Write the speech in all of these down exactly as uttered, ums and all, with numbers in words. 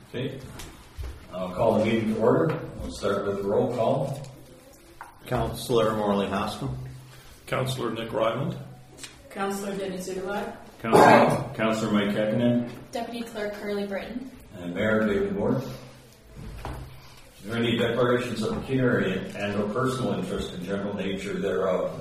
Okay, I'll call the meeting to order. We'll start with the roll call. Councillor Morley Haskell. Councillor Nick Ryland. Councillor Dennis Uduak. Councillor, Councillor Mike Kekkonen. Deputy Clerk Carly Britton. And Mayor David Moore. Is there any declarations of pecuniary and or personal interest in general nature thereof?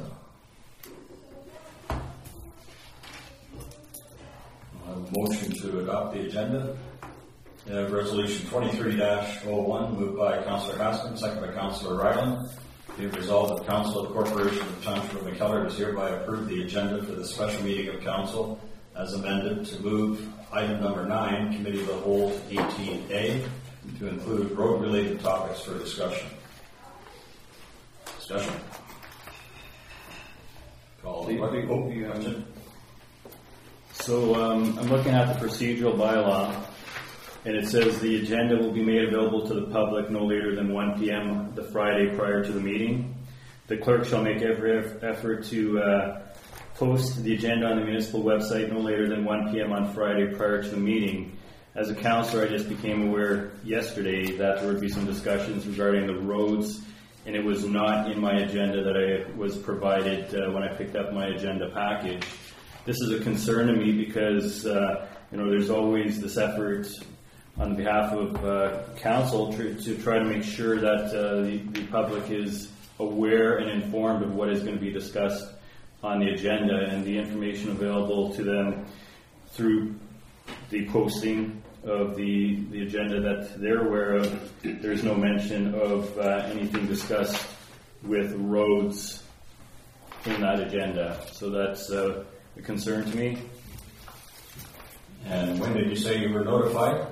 A motion to adopt the agenda. We have resolution twenty-three dash oh one moved by Councillor Haskell, second by Councillor Ryland. Be it resolved that Council of the Corporation of the Township of McKellar does hereby approve the agenda for the special meeting of Council as amended to move item number nine, Committee of the Whole eighteen A, to include road-related topics for discussion. Discussion. Call the question. So um, I'm looking at the procedural bylaw, and it says the agenda will be made available to the public no later than one p.m. the Friday prior to the meeting. The clerk shall make every effort to uh, post the agenda on the municipal website no later than one p.m. on Friday prior to the meeting. As a councillor, I just became aware yesterday that there would be some discussions regarding the roads, and it was not in my agenda that I was provided uh, when I picked up my agenda package. This is a concern to me because uh, you know there's always this effort on behalf of uh, council to, to try to make sure that uh, the, the public is aware and informed of what is going to be discussed on the agenda and the information available to them through the posting of the, the agenda that they're aware of. There's no mention of uh, anything discussed with roads in that agenda. So that's uh, a concern to me. And when did you say you were notified?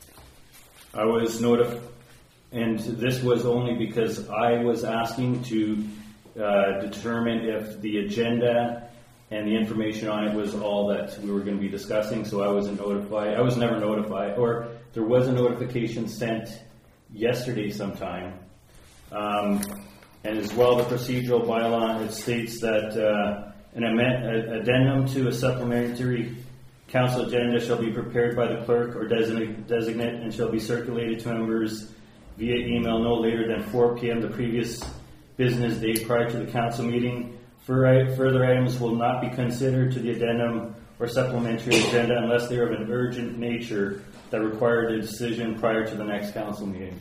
I was notified, and this was only because I was asking to uh, determine if the agenda and the information on it was all that we were going to be discussing, so I wasn't notified. I was never notified, or there was a notification sent yesterday sometime. Um, and as well, the procedural bylaw, it states that uh, an amend- addendum to a supplementary council agenda shall be prepared by the clerk or designate, designate and shall be circulated to members via email no later than four p.m. the previous business day prior to the council meeting. Further items will not be considered to the addendum or supplementary agenda unless they are of an urgent nature that required a decision prior to the next council meeting.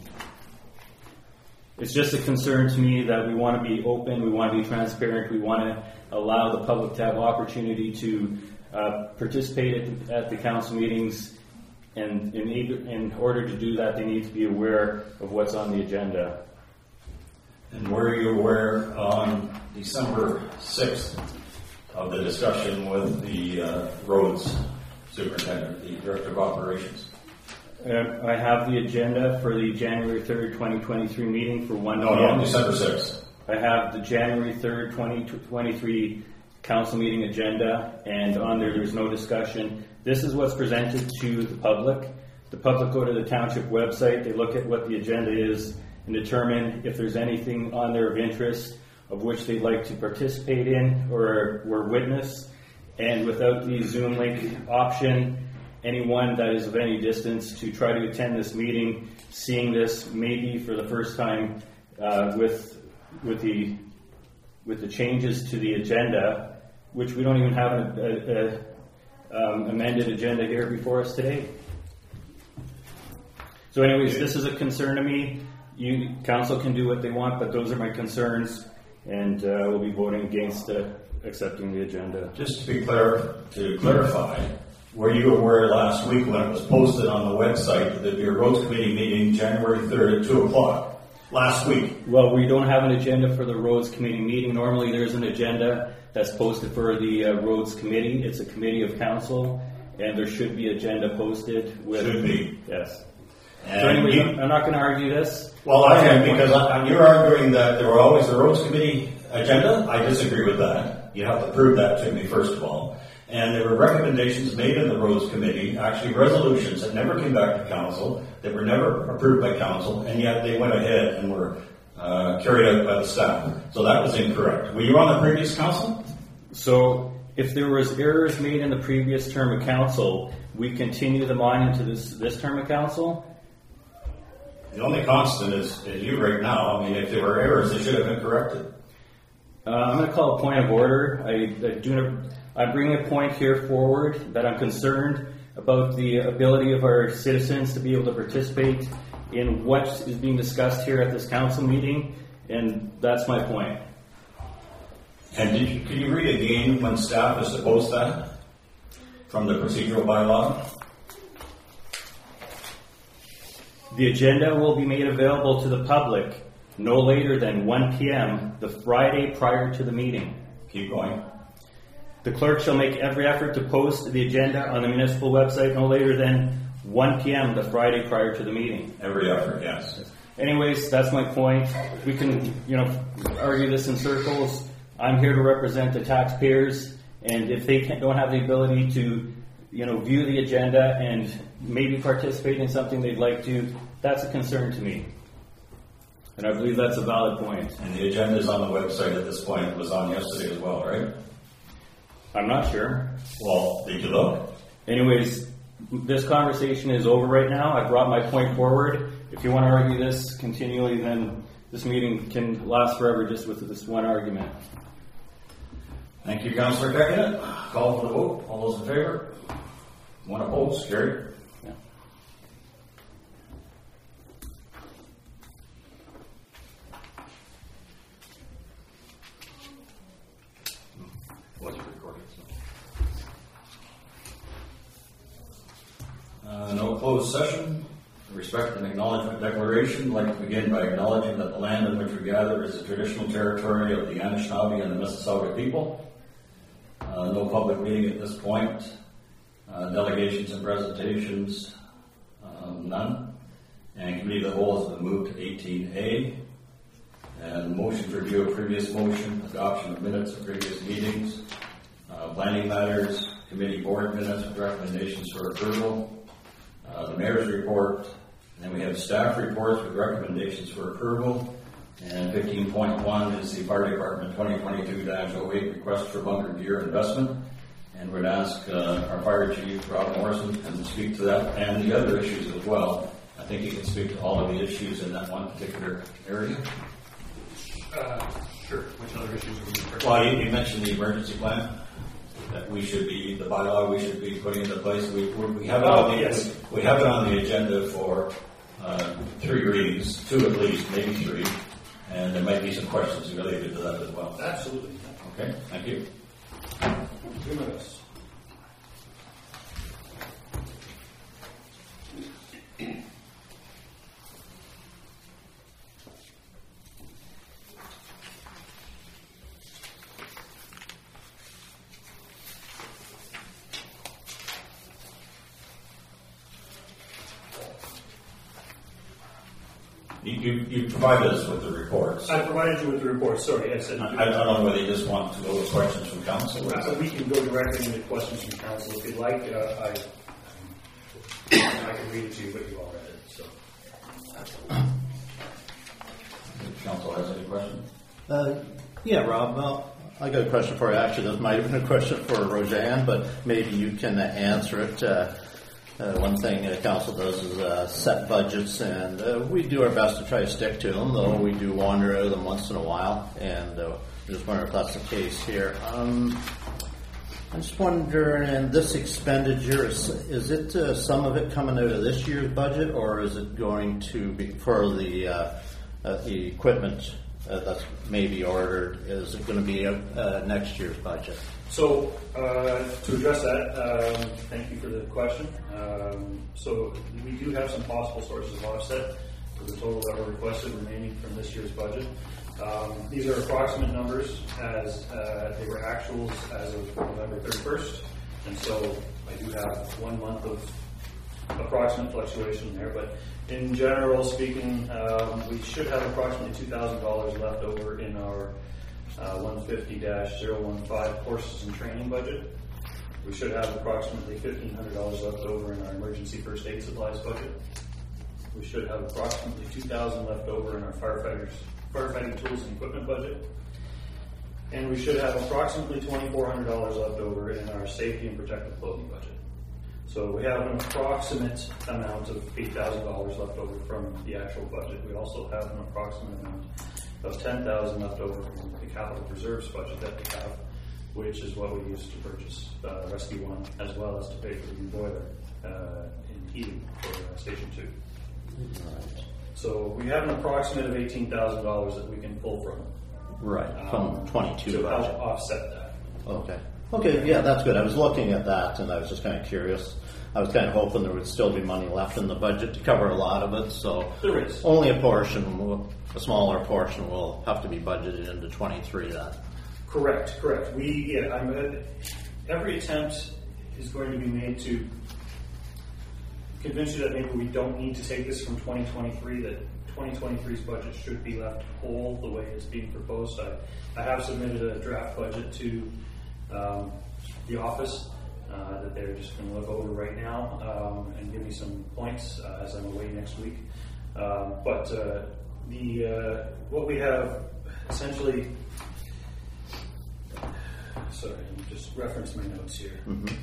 It's just a concern to me that we want to be open, we want to be transparent, we want to allow the public to have opportunity to uh, participate at, at the council meetings, and in, in order to do that they need to be aware of what's on the agenda. And were you aware on December sixth of the discussion with the uh, roads superintendent, the director of operations? Uh, I have the agenda for the January third, twenty twenty-three meeting for one p.m. No, no, December sixth. I have the January third, twenty twenty-three council meeting agenda, and on there there's no discussion. This is what's presented to the public. The public go to the township website, they look at what the agenda is, and determine if there's anything on there of interest of which they'd like to participate in or, or witness. And without the Zoom link option, anyone that is of any distance to try to attend this meeting, seeing this maybe for the first time uh, with with the with the changes to the agenda, which we don't even have an a, a, um, amended agenda here before us today. So anyways, this is a concern to me. You, council can do what they want, but those are my concerns, and uh, we'll be voting against uh, accepting the agenda. Just to be clear, to clarify, were you aware last week when it was posted on the website that your roads committee meeting January third at two o'clock? Last week. Well, we don't have an agenda for the roads committee meeting. Normally there's an agenda that's posted for the uh, roads committee. It's a committee of council, and there should be agenda posted with... Should be. Yes. And so anyways, you, I'm not going to argue this. Well, I am, because I, you're arguing that there were always a roads committee agenda. I disagree with that. You have to prove that to me, first of all. And there were recommendations made in the roads committee, actually resolutions that never came back to council, that were never approved by council, and yet they went ahead and were uh, carried out by the staff. So that was incorrect. Were you on the previous council? So if there was errors made in the previous term of council, we continue them on into this, this term of council. The only constant is, is you right now. I mean, if there were errors, they should have been corrected. Uh, I'm going to call a point of order. I, I do not, I'm bringing a point here forward that I'm concerned about the ability of our citizens to be able to participate in what is being discussed here at this council meeting, and that's my point. And did you, could you read again when staff is supposed that from the procedural bylaw? The agenda will be made available to the public no later than one p.m. the Friday prior to the meeting. Keep going. The clerk shall make every effort to post the agenda on the municipal website no later than one p.m. the Friday prior to the meeting. Every effort, yes. Anyways, that's my point. We can, you know, argue this in circles. I'm here to represent the taxpayers, and if they can't, don't have the ability to, you know, view the agenda and maybe participate in something they'd like to, that's a concern to me. And I believe that's a valid point. And the agenda is on the website at this point. It was on yesterday as well, right? I'm not sure. Well, did you look? Anyways, this conversation is over right now. I brought my point forward. If you want to argue this continually, then this meeting can last forever just with this one argument. Thank you, Councillor Keckett. Call for the vote. All those in favor? One opposed? Carried. Yeah. Was recorded. So. Uh, no closed session. Respect and acknowledgement declaration. I'd like to begin by acknowledging that the land in which we gather is the traditional territory of the Anishinaabe and the Mississauga people. Uh, no public meeting at this point. Uh, delegations and presentations, um, none. And committee of the whole has been moved to eighteen A. And motion to review of previous motion, adoption of minutes of previous meetings, uh, planning matters, committee board minutes with recommendations for approval, uh, the mayor's report, and then we have staff reports with recommendations for approval. And fifteen point one is the fire department twenty twenty-two dash oh eight request for bunker gear investment. And we'd ask uh, our fire chief, Rob Morrison, can speak to that and the other issues as well. I think he can speak to all of the issues in that one particular area. Uh, sure. Which other issues are we discussing? Well, you, you mentioned the emergency plan that we should be, the bylaw we should be putting into place. We, we have it on the, yes. we have it on the agenda for uh, three readings, two at least, maybe three. And there might be some questions related to that as well. Absolutely. Okay, thank you. Two minutes. You, you, you provided us with the reports. I provided you with the report. Sorry, I said. I, I don't know whether you just want to go with questions from council. Or Uh, we can go directly into questions from council if you'd like. Uh, I, I can read it to you, but you all read it. So. if council has any questions. Uh, yeah, Rob, well, I got a question for you. Actually, this might have been a question for Roseanne, but maybe you can uh, answer it. Uh, Uh, one thing uh, council does is uh, set budgets, and uh, we do our best to try to stick to them, though we do wander out of them once in a while, and uh, I just wonder if that's the case here. Um, I just wonder, in this expenditure, is, is it uh, some of it coming out of this year's budget, or is it going to be for the, uh, uh, the equipment uh, that's maybe ordered? Is it going to be uh, next year's budget? So, uh, to address that, um, thank you for the question. Um, so, we do have some possible sources of offset for the total that were requested remaining from this year's budget. Um, these are approximate numbers as uh, they were actuals as of November thirty-first, and so I do have one month of approximate fluctuation there. But in general speaking, um, we should have approximately two thousand dollars left over in our Uh, one fifty dash zero one five courses and training budget. We should have approximately fifteen hundred dollars left over in our emergency first aid supplies budget. We should have approximately two thousand dollars left over in our firefighters firefighting tools and equipment budget. And we should have approximately twenty-four hundred dollars left over in our safety and protective clothing budget. So we have an approximate amount of eight thousand dollars left over from the actual budget. We also have an approximate amount of ten thousand dollars left over from the capital reserves budget that we have, which is what we use to purchase uh, Rescue One, as well as to pay for the new boiler uh, in heating for uh, Station Two. Right. So we have an approximate of eighteen thousand dollars that we can pull from. Right, from um, twenty-two to budget. help offset that. Okay. Okay, yeah, that's good. I was looking at that and I was just kind of curious. I was kind of hoping there would still be money left in the budget to cover a lot of it, so There is. only a portion, will, a smaller portion will have to be budgeted into twenty-three then. Correct, correct. We, yeah, I'm, uh, every attempt is going to be made to convince you that maybe we don't need to take this from twenty twenty-three, that twenty twenty-three's budget should be left whole the way it's being proposed. I, I have submitted a draft budget to um, the office uh, that they're just going to look over right now um, and give me some points uh, as I'm away next week. Um, but uh, the uh, what we have essentially, sorry, let me just reference my notes here. Mm-hmm.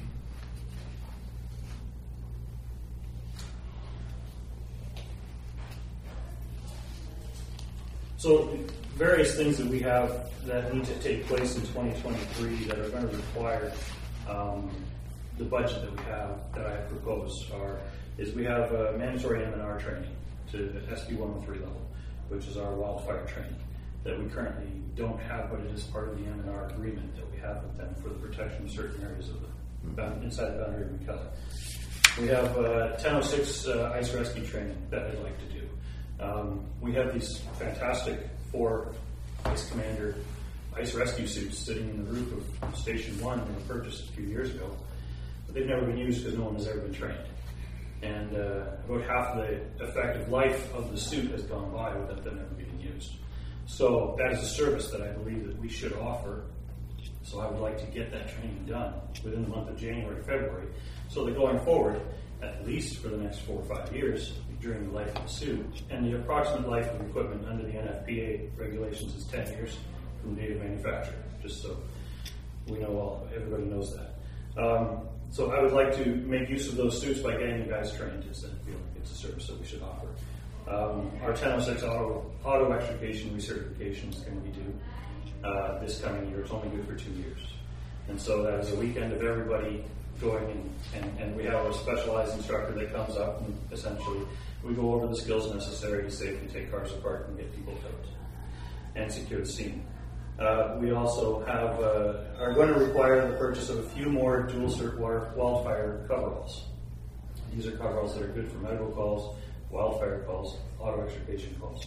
So various things that we have that need to take place in twenty twenty-three that are going to require um, the budget that we have that I have proposed are is we have a mandatory M and R training to S B one oh three level, which is our wildfire training that we currently don't have, but it is part of the M and R agreement that we have with them for the protection of certain areas of the inside the boundary of McKellar. We have uh, ten oh six uh, ice rescue training that I'd like to do. Um, we have these fantastic four Ice Commander ice rescue suits sitting in the roof of Station one that were purchased a few years ago, but they've never been used because no one has ever been trained. And uh, about half the effective life of the suit has gone by without them ever being used. So that is a service that I believe that we should offer. So I would like to get that training done within the month of January, February, so that going forward, at least for the next four or five years, during the life of the suit, and the approximate life of equipment under the N F P A regulations is ten years from date of manufacture, just so we know all, everybody knows that. Um, so I would like to make use of those suits by getting the guys trained, as I feel like it's a service that we should offer. Um, our ten oh six auto, auto extrication recertification is going to be due uh, this coming year. It's only good for two years. And so that is a weekend of everybody going and, and, and we have a specialized instructor that comes up and essentially we go over the skills necessary to safely take cars apart and get people out and secure the scene. Uh, we also have uh, are going to require the purchase of a few more dual cert wildfire coveralls. These are coveralls that are good for medical calls, wildfire calls, auto extrication calls.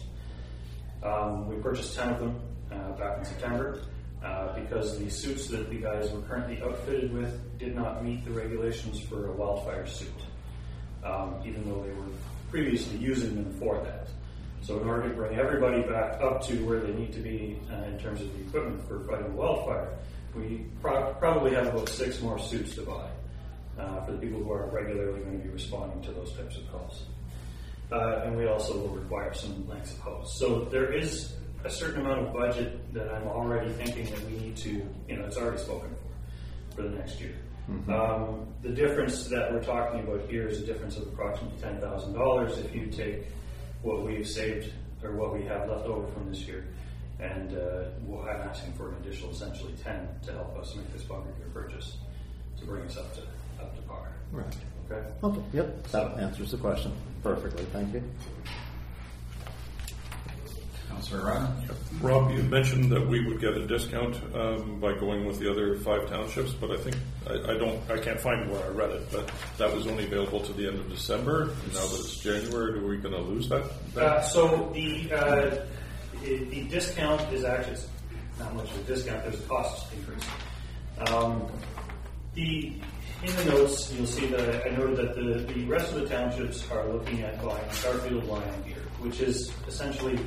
Um, we purchased ten of them uh, back in September. Uh, because the suits that the guys were currently outfitted with did not meet the regulations for a wildfire suit, um, even though they were previously using them for that. So in order to bring everybody back up to where they need to be uh, in terms of the equipment for fighting wildfire, we pro- probably have about six more suits to buy uh, for the people who are regularly going to be responding to those types of calls. Uh, and we also will require some lengths of hose. So there is a certain amount of budget that I'm already thinking that we need to, you know, it's already spoken for, for the next year. Mm-hmm. Um, the difference that we're talking about here is a difference of approximately ten thousand dollars if you take what we've saved or what we have left over from this year. And uh, well, I'm asking for an additional essentially ten to help us make this bunker gear purchase to bring us up to up to par. Right. Okay? Okay, yep, that answers the question perfectly, thank you. Councilor Ryan? Rob, you mentioned that we would get a discount um, by going with the other five townships, but I think I, I don't, I can't find where I read it. But that was only available to the end of December. Now that it's January, are we going to lose that? Uh, so the uh, the discount is actually not much of a discount. There's a cost increase. Um, the in the notes, you'll see that I noted that the, the rest of the townships are looking at buying Starfield Lion gear, which is essentially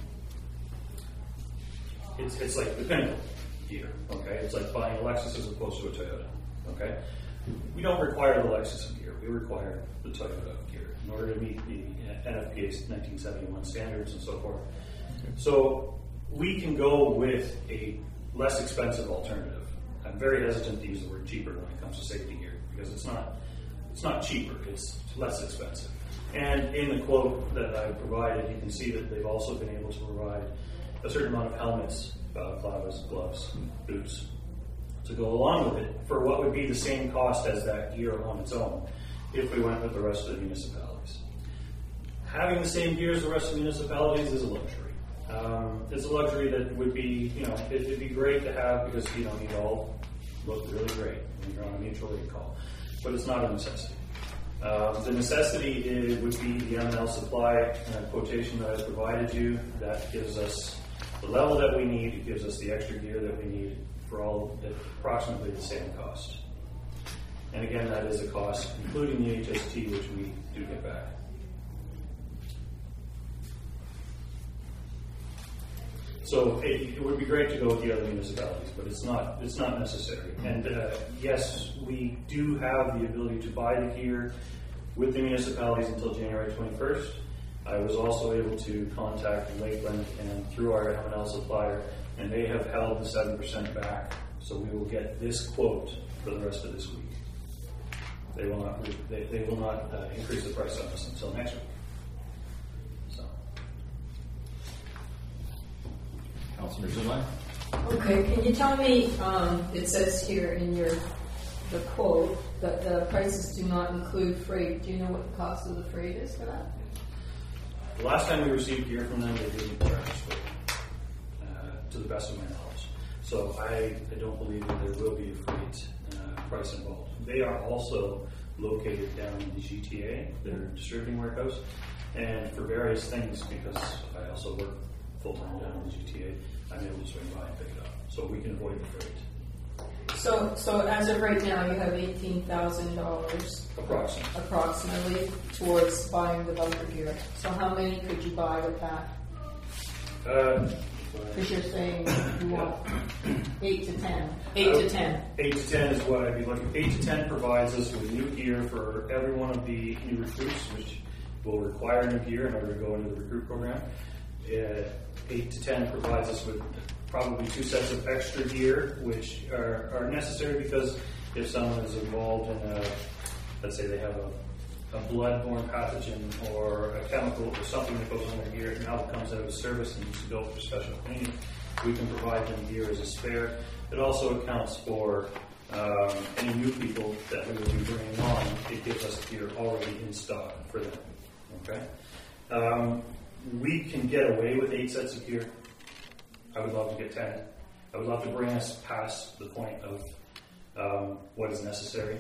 It's, it's like the pinnacle gear, okay? It's like buying a Lexus as opposed to a Toyota, okay? We don't require the Lexus gear. We require the Toyota gear in order to meet the N F P A's nineteen seventy-one standards and so forth. Okay. So we can go with a less expensive alternative. I'm very hesitant to use the word cheaper when it comes to safety gear because it's not it's not cheaper, it's less expensive. And in the quote that I provided, you can see that they've also been able to provide a certain amount of helmets, balaclavas, gloves, boots, to go along with it for what would be the same cost as that gear on its own if we went with the rest of the municipalities. Having the same gear as the rest of the municipalities is a luxury. Um, it's a luxury that would be, you know, it, it'd be great to have because, you know, you'd all look really great when you're on a mutual aid call. But it's not a necessity. Um, the necessity is, would be the M and L supply uh, quotation that I provided you. That gives us the level that we need. It gives us the extra gear that we need for all at approximately the same cost. And again, that is a cost, including the H S T, which we do get back. So it, it would be great to go with the other municipalities, but it's not it's not necessary. And uh, yes, we do have the ability to buy the gear with the municipalities until January twenty-first. I was also able to contact Lakeland and through our M and L supplier, and they have held the seven percent back. So we will get this quote for the rest of this week. They will not they, they will not uh, increase the price on us until next week. So. Councilor Zumai? Okay, can you tell me, um, it says here in your, the quote, that the prices do not include freight. Do you know what the cost of the freight is for that? The last time we received gear from them, they didn't charge us for it, uh, to the best of my knowledge. So I, I don't believe that there will be a freight uh, price involved. They are also located down in the G T A, their distributing warehouse, and for various things, because I also work full-time down in the G T A, I'm able to swing by and pick it up. So we can avoid the freight. So, so as of right now, you have eighteen thousand dollars Approximately. approximately towards buying the bunker gear. So how many could you buy with that? Uh, Because you're saying you want eight to ten. Eight to ten. Eight to ten is what I'd be looking. Eight to ten provides us with new gear for every one of the new recruits, which will require new gear in order to go into the recruit program. Uh, eight to ten provides us with probably two sets of extra gear, which are, are necessary because if someone is involved in a, let's say they have a, a blood-borne pathogen or a chemical or something that goes on their gear, now it comes out of service and needs to go for special cleaning, we can provide them gear as a spare. It also accounts for um, any new people that we will be bringing on. It gives us gear already in stock for them. Okay. Um, we can get away with eight sets of gear. I would love to get ten. I would love to bring us past the point of um, what is necessary.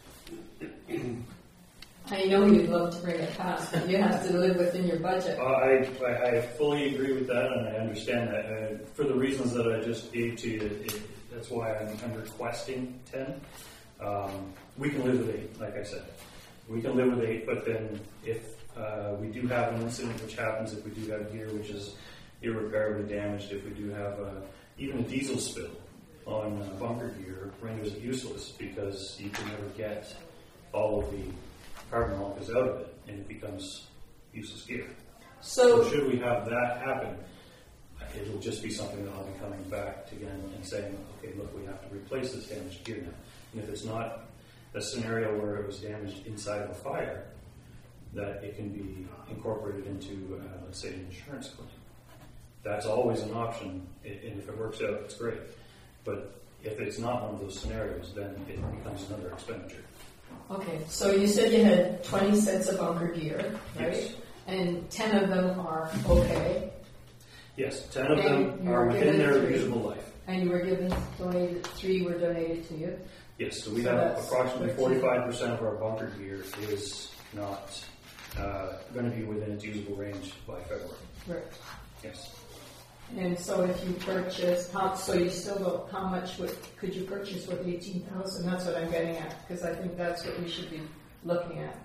I know you'd love to bring it past, but you have to live within your budget. Uh, I, I I fully agree with that, and I understand that. Uh, for the reasons that I just gave to you, it, that's why I'm, I'm requesting ten. Um, we can live with eight, like I said. We can live with eight, but then if uh, we do have an incident which happens, if we do have gear which is irreparably damaged, if we do have uh, even a diesel spill on uh, bunker gear, renders it useless because you can never get all of the carbon molecules out of it, and it becomes useless gear. So, So should we have that happen, it'll just be something that I'll be coming back to again and saying, okay, look, we have to replace this damaged gear now. And if it's not a scenario where it was damaged inside of a fire, that it can be incorporated into, uh, let's say, an insurance claim. That's always an option, and if it works out, it's great. But if it's not one of those scenarios, then it becomes another expenditure. okay, so you said you had twenty sets of bunker gear, right? Yes. And ten of them are okay, Yes, ten of And them you are were within given their three. usable life. and you were given donated, three were donated to you. Yes, so we So have that's approximately thirteen. forty-five percent of our bunker gear is not uh, going to be within its usable range by February. Right. Yes. And so if you purchase, how, so you still don't, how much would, could you purchase with eighteen thousand? That's what I'm getting at, because I think that's what we should be looking at.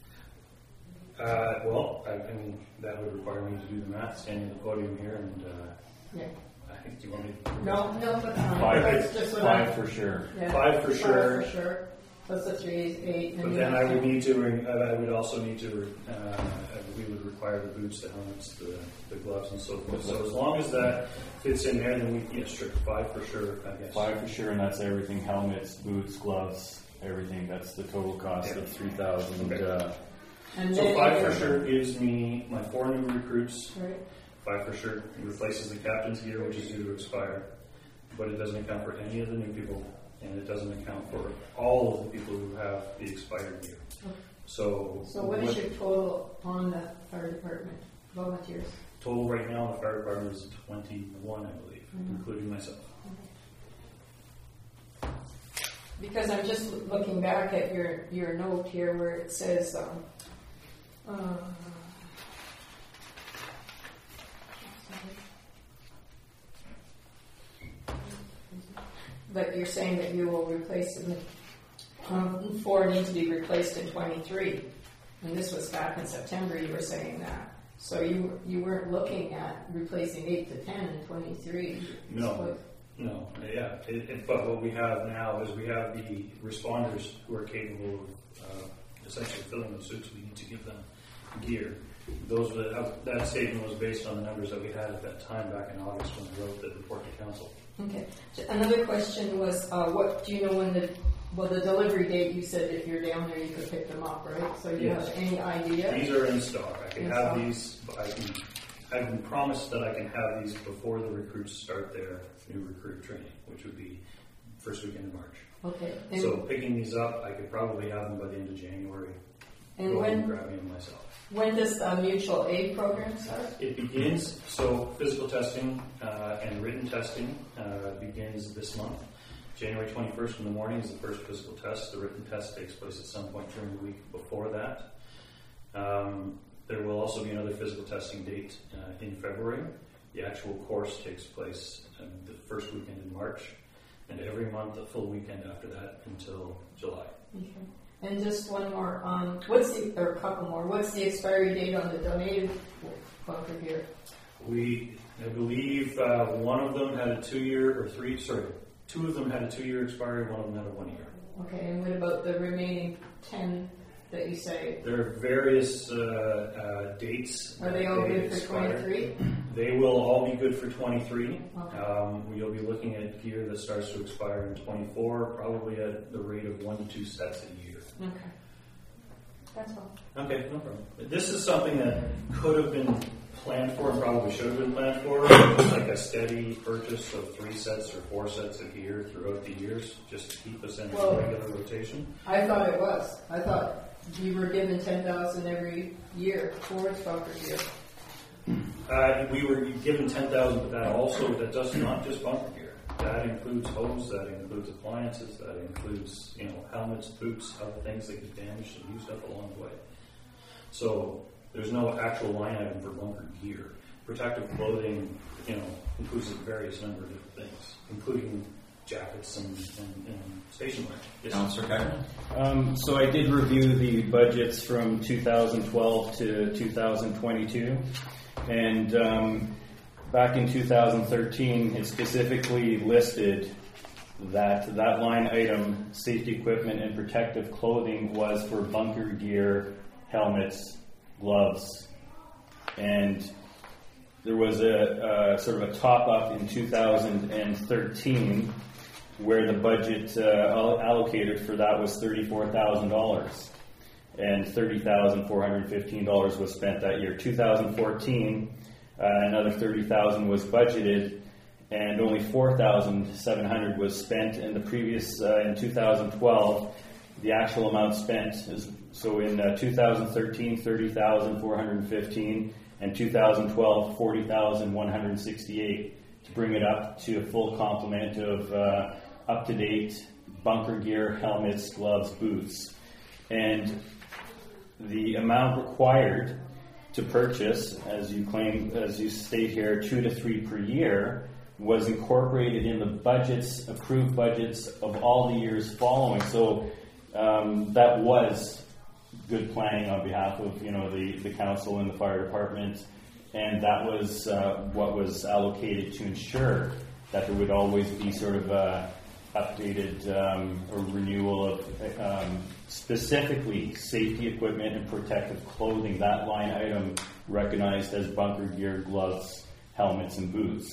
Uh, well, I, I mean, that would require me to do the math, standing at the podium here, and uh, Yeah. I think, do you want me to? No, no, but um, Five, that's just what I. five for sure. Yeah. Five for sure. Five for sure. Plus the three is eight. And But you then have I would to- need to, re- uh, I would also need to, uh, we would require the boots, the helmets, the, the gloves, and so forth. So as long as that fits in there, then we, yes, sure, five for sure, I guess. Five for sure, and that's everything: helmets, boots, gloves, everything. That's the total cost Yeah. of three thousand. Okay. Uh, And So then five you're- for sure gives me my four new recruits. Right. Five for sure replaces the captain's gear, which is due to expire. But it doesn't account for any of the new people, and it doesn't account for all of the people who have the expired gear. Okay. So, So what is your total on the fire department volunteers? total right now in the fire department is twenty-one, I believe, Mhm. including myself. Because I'm just looking back at your, your note here where it says, um, uh, but you're saying that you will replace them, um, four need to be replaced in twenty-three. And this was back in September, you were saying that. So you, you weren't looking at replacing eight to ten in twenty-three. No. No, yeah, it, it, but what we have now is we have the responders who are capable of uh, essentially filling those suits. We need to give them gear. Those were, that, that statement was based on the numbers that we had at that time back in August when we wrote the report to council. Okay. So another question was, uh, what do you know when the well the delivery date? You said if you're down there, you could pick them up, right? So you Yes. have any idea? These are in stock. I can In have stock. these. I can. I've been promised that I can have these before the recruits start their new recruit training, which would be first weekend in March. Okay. And, So picking these up, I could probably have them by the end of January. and Go ahead and when grab them myself. when does the mutual aid program start? It begins, so physical testing uh, and written testing uh, begins this month. January twenty-first in the morning is the first physical test. The written test takes place at some point during the week before that. Um, there will also be another physical testing date uh, in February. The actual course takes place um, the first weekend in March, and every month a full weekend after that until July. Okay. And just one more. Um, what's the or a couple more? What's the expiry date on the donated bunker gear? We, I believe, uh, one of them had a two-year or three. Sorry, two of them had a two-year expiry. One of them had a one-year. Okay. And what about the remaining ten that you say? There are various uh, uh, dates. Are they all that good for expire. twenty-three? They will all be good for twenty-three. Okay. Um, you'll be looking at gear that starts to expire in twenty-four, probably at the rate of one to two sets a year. Okay. That's all. Okay, no problem. This is something that could have been planned for and probably should have been planned for, just like a steady purchase of three sets or four sets of gear throughout the years, just to keep us in Well- regular rotation. I thought it was. I thought you were given ten thousand every year towards bunker gear. Uh, we were given ten thousand, but that also, that does not just bunker gear. That includes hose, that includes appliances, that includes, you know, helmets, boots, other things that get damaged and used up along the way. So there's no actual line item for bunker gear. Protective clothing, you know, includes a various number of different things, including jackets and, and, and station wear. Yes. Councillor Kevin? Um, so I did review the budgets from two thousand twelve to two thousand twenty-two, and um, back in two thousand thirteen, it specifically listed that that line item, safety equipment and protective clothing, was for bunker gear, helmets, gloves, and there was a, a sort of a top up in two thousand thirteen where the budget uh, allocated for that was thirty-four thousand dollars, and thirty thousand four hundred fifteen dollars was spent that year. two thousand fourteen, uh, another thirty thousand dollars was budgeted, and only four thousand seven hundred dollars was spent. In the previous, uh, in two thousand twelve, the actual amount spent is, so in uh, two thousand thirteen, thirty thousand four hundred fifteen dollars, and two thousand twelve, forty thousand one hundred sixty-eight dollars, to bring it up to a full complement of uh, up-to-date bunker gear, helmets, gloves, boots. And the amount required to purchase, as you claim, as you state here, two to three per year, was incorporated in the budgets, approved budgets of all the years following. So um, that was good planning on behalf of, you know, the, the council and the fire department, and that was uh, what was allocated to ensure that there would always be sort of a updated um, or renewal of um, specifically safety equipment and protective clothing, that line item recognized as bunker gear, gloves, helmets, and boots.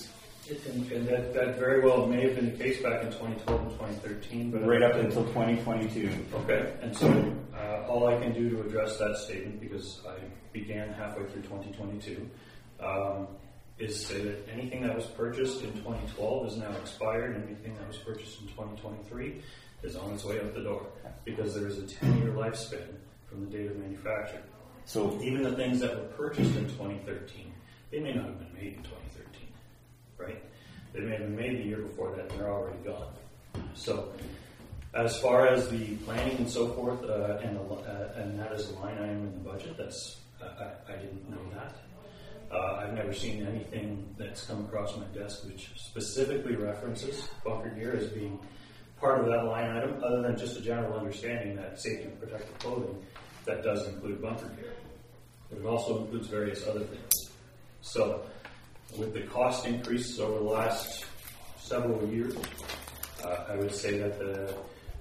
And, and that, that very well may have been the case back in twenty twelve and twenty thirteen, but Right up until twenty twenty-two. okay. And so uh, all I can do to address that statement, because I began halfway through twenty twenty-two, um, is say that anything that was purchased in twenty twelve is now expired, and anything that was purchased in twenty twenty-three is on its way out the door, because there is a ten-year lifespan from the date of manufacture. So Even the things that were purchased in twenty thirteen, they may not have been made in twenty thirteen, right? They may have been made the year before that, and they're already gone. So, as far as the planning and so forth, uh, and, the, uh, and that is a line item in the budget, that's, uh, I, I didn't know that. Uh, I've never seen anything that's come across my desk which specifically references bunker gear as being part of that line item, other than just a general understanding that safety and protective clothing, that does include bunker gear. But it also includes various other things. So, with the cost increases over the last several years, uh, I would say that the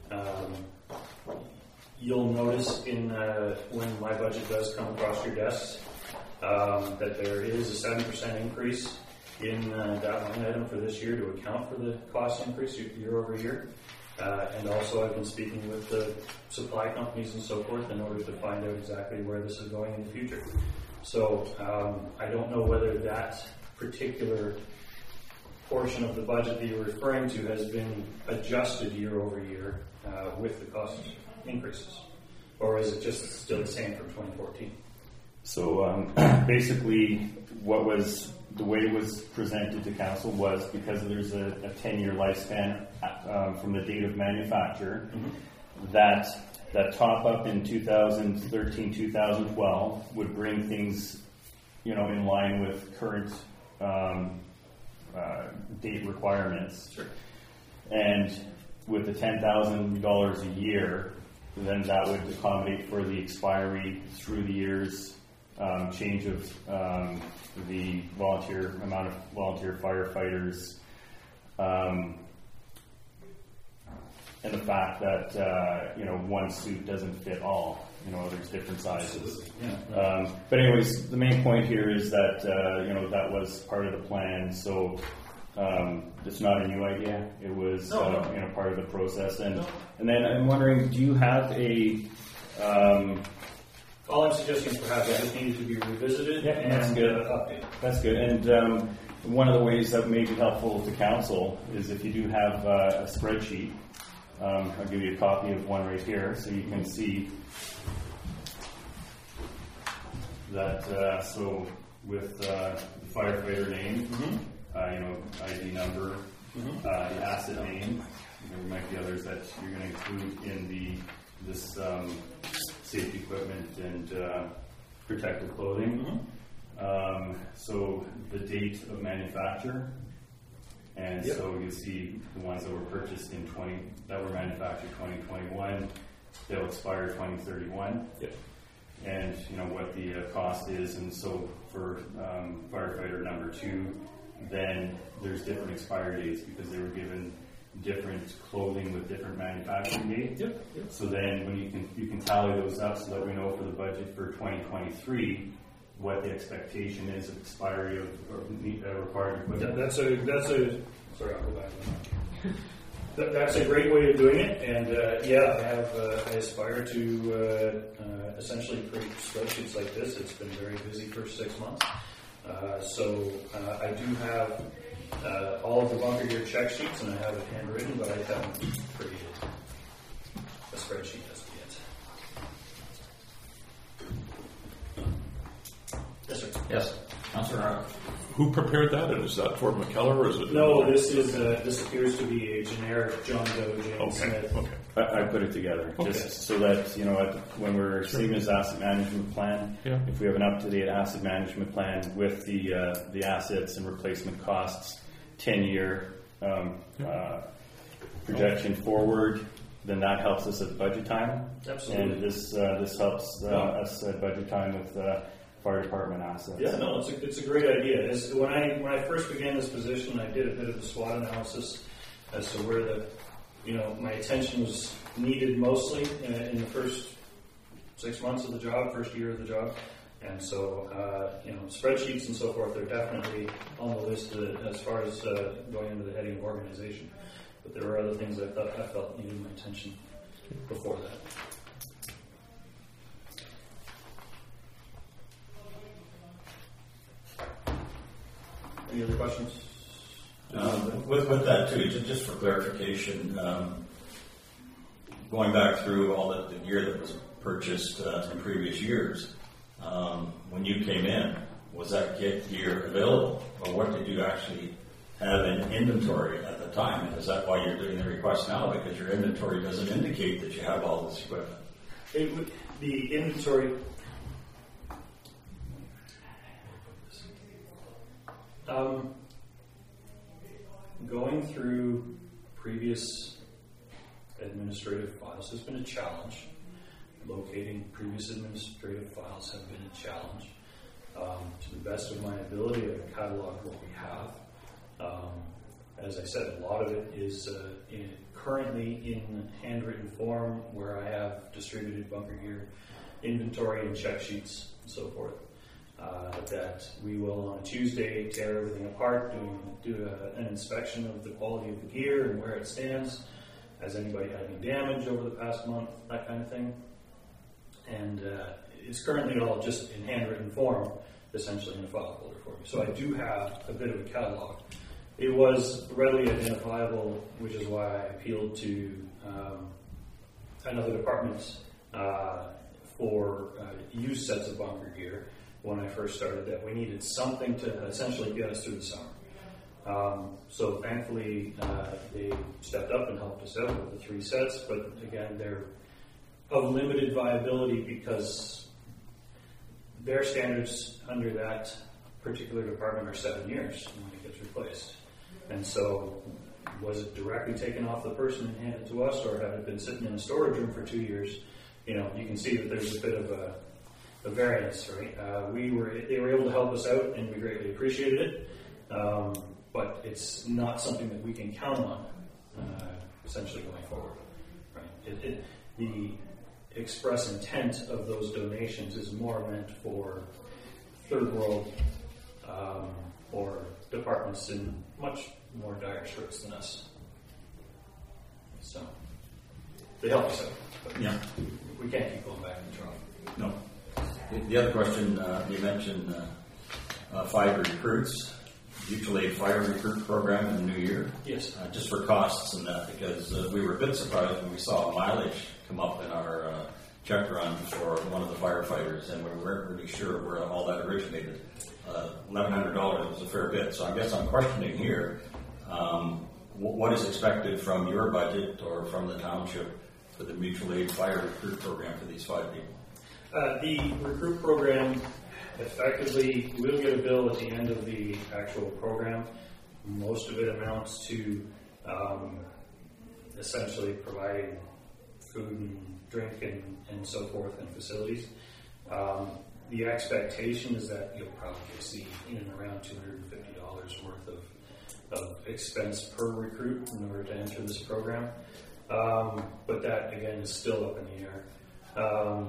um, you'll notice in uh, when my budget does come across your desks um, that there is a seven percent increase in uh, that line item for this year to account for the cost increase year over year. Uh, and also I've been speaking with the supply companies and so forth in order to find out exactly where this is going in the future. So um, I don't know whether that particular portion of the budget that you're referring to has been adjusted year over year uh, with the cost increases, or is it just still the same from twenty fourteen? So um, basically, what was the way it was presented to council was because there's a, a ten-year lifespan um, from the date of manufacture, mm-hmm. that that top up in two thousand thirteen, two thousand twelve would bring things, you know, in line with current um, uh, date requirements. Sure. And with the ten thousand dollars a year, then that would accommodate for the expiry through the years, um, change of um, the volunteer amount of volunteer firefighters, um, and the fact that uh, you know one suit doesn't fit all. You know, there's different sizes. Yeah. Um, but anyways, the main point here is that uh, you know that was part of the plan. So um, it's not a new idea. It was no, uh, no. you know part of the process. And No. and then I'm wondering, do you have a um, All I'm suggesting is perhaps it just needed to be revisited Yeah, and that's good. uh, updated. That's good. And um, one of the ways that may be helpful to council is if you do have uh, a spreadsheet. Um, I'll give you a copy of one right here, so you can see that. Uh, so with uh, the firefighter name, Mm-hmm. uh, you know, I D number, Mm-hmm. uh, the asset name. There might be others that you're going to include in the this um, safety equipment and uh, protective clothing. Mm-hmm. Um, so the date of manufacture, and Yep. so you see the ones that were purchased in twenty that were manufactured twenty twenty-one, they'll expire twenty thirty-one. Yep. And you know what the uh, cost is, and so for um, firefighter number two, then there's different expiry dates because they were given different clothing with different manufacturing dates. Yep. Yep. So then when you can you can tally those up so that we know for the budget for twenty twenty-three what the expectation is of expiry of or meet, uh, required That, equipment. that's a that's a sorry I'll go back. That, that's a great way of doing it, and uh, yeah, I have uh, I aspire to uh, uh, essentially create spreadsheets like this. It's been a very busy first six months, uh, so uh, I do have uh, all of the bunker gear check sheets, and I have it handwritten, but I haven't created a spreadsheet as of yet. Yes, sir. Yes, Councilor Rock. Who prepared that, and is that for McKellar, or is it? No, this is uh, this appears to be a generic John Doe James Okay, Smith. okay. I, I put it together Okay. just so that you know at, when we're seeing this asset management plan, Yeah. if we have an up-to-date asset management plan with the uh, the assets and replacement costs, ten-year um, Yeah. uh, projection forward, then that helps us at budget time. Absolutely. And this uh, this helps uh, Yeah. us at budget time with uh, fire department assets. Yeah, no, it's a, it's a great idea. It's, when I when I first began this position, I did a bit of the SWOT analysis as to where the you know my attention was needed mostly in, in the first six months of the job, first year of the job, And so, uh, you know, spreadsheets and so forth are definitely on the list uh, as far as uh, going into the heading of organization. But there were other things I thought I felt needed my attention before that. Any other questions? Um, with, with that too, just, just for clarification, um, going back through all the, the gear that was purchased uh, in previous years, um, when you came in, was that gear available, or what did you actually have in inventory at the time? And is that why you're doing the request now? Because your inventory doesn't indicate that you have all this equipment. It would, the inventory. Um, going through previous administrative files has been a challenge. Locating previous administrative files have been a challenge. Um, to the best of my ability, I've cataloged what we have. Um, as I said, a lot of it is uh, in, currently in handwritten form, where I have distributed bunker gear inventory and check sheets and so forth. Uh, that we will on a Tuesday tear everything apart, do, do a, an inspection of the quality of the gear and where it stands. Has anybody had any damage over the past month? That kind of thing. And uh, it's currently all just in handwritten form, essentially in a file folder for me. So I do have a bit of a catalog. It was readily identifiable, which is why I appealed to um, another department uh, for uh, used sets of bunker gear when I first started, that we needed something to essentially get us through the summer. Um, so thankfully, uh, they stepped up and helped us out with the three sets, but again, they're of limited viability because their standards under that particular department are seven years when it gets replaced. And so, was it directly taken off the person and handed to us, or had it been sitting in a storage room for two years? You know, you can see that there's a bit of a, a variance, right? Uh, we were, they were able to help us out, and we greatly appreciated it. Um, but it's not something that we can count on, uh, essentially going forward, right? It, it, the express intent of those donations is more meant for third world um, or departments in much more dire straits than us. So they help us out, but Yeah. we can't keep going back and trying. No. The, the other question, uh, you mentioned uh, uh, five recruits, mutual aid fire recruit program in the new year. Yes. Uh, just for costs and that, because uh, we were a bit surprised when we saw mileage come up in our uh, check run for one of the firefighters, and we weren't really sure where all that originated. Uh, eleven hundred dollars was a fair bit, so I guess I'm questioning here um, w- what is expected from your budget or from the township for the mutual aid fire recruit program for these five people. Uh, the recruit program, effectively, we'll get a bill at the end of the actual program. Most of it amounts to um, essentially providing food and drink and, and so forth and facilities. Um, the expectation is that you'll probably see in and around two hundred fifty dollars worth of, of expense per recruit in order to enter this program. Um, but that, again, is still up in the air. Um,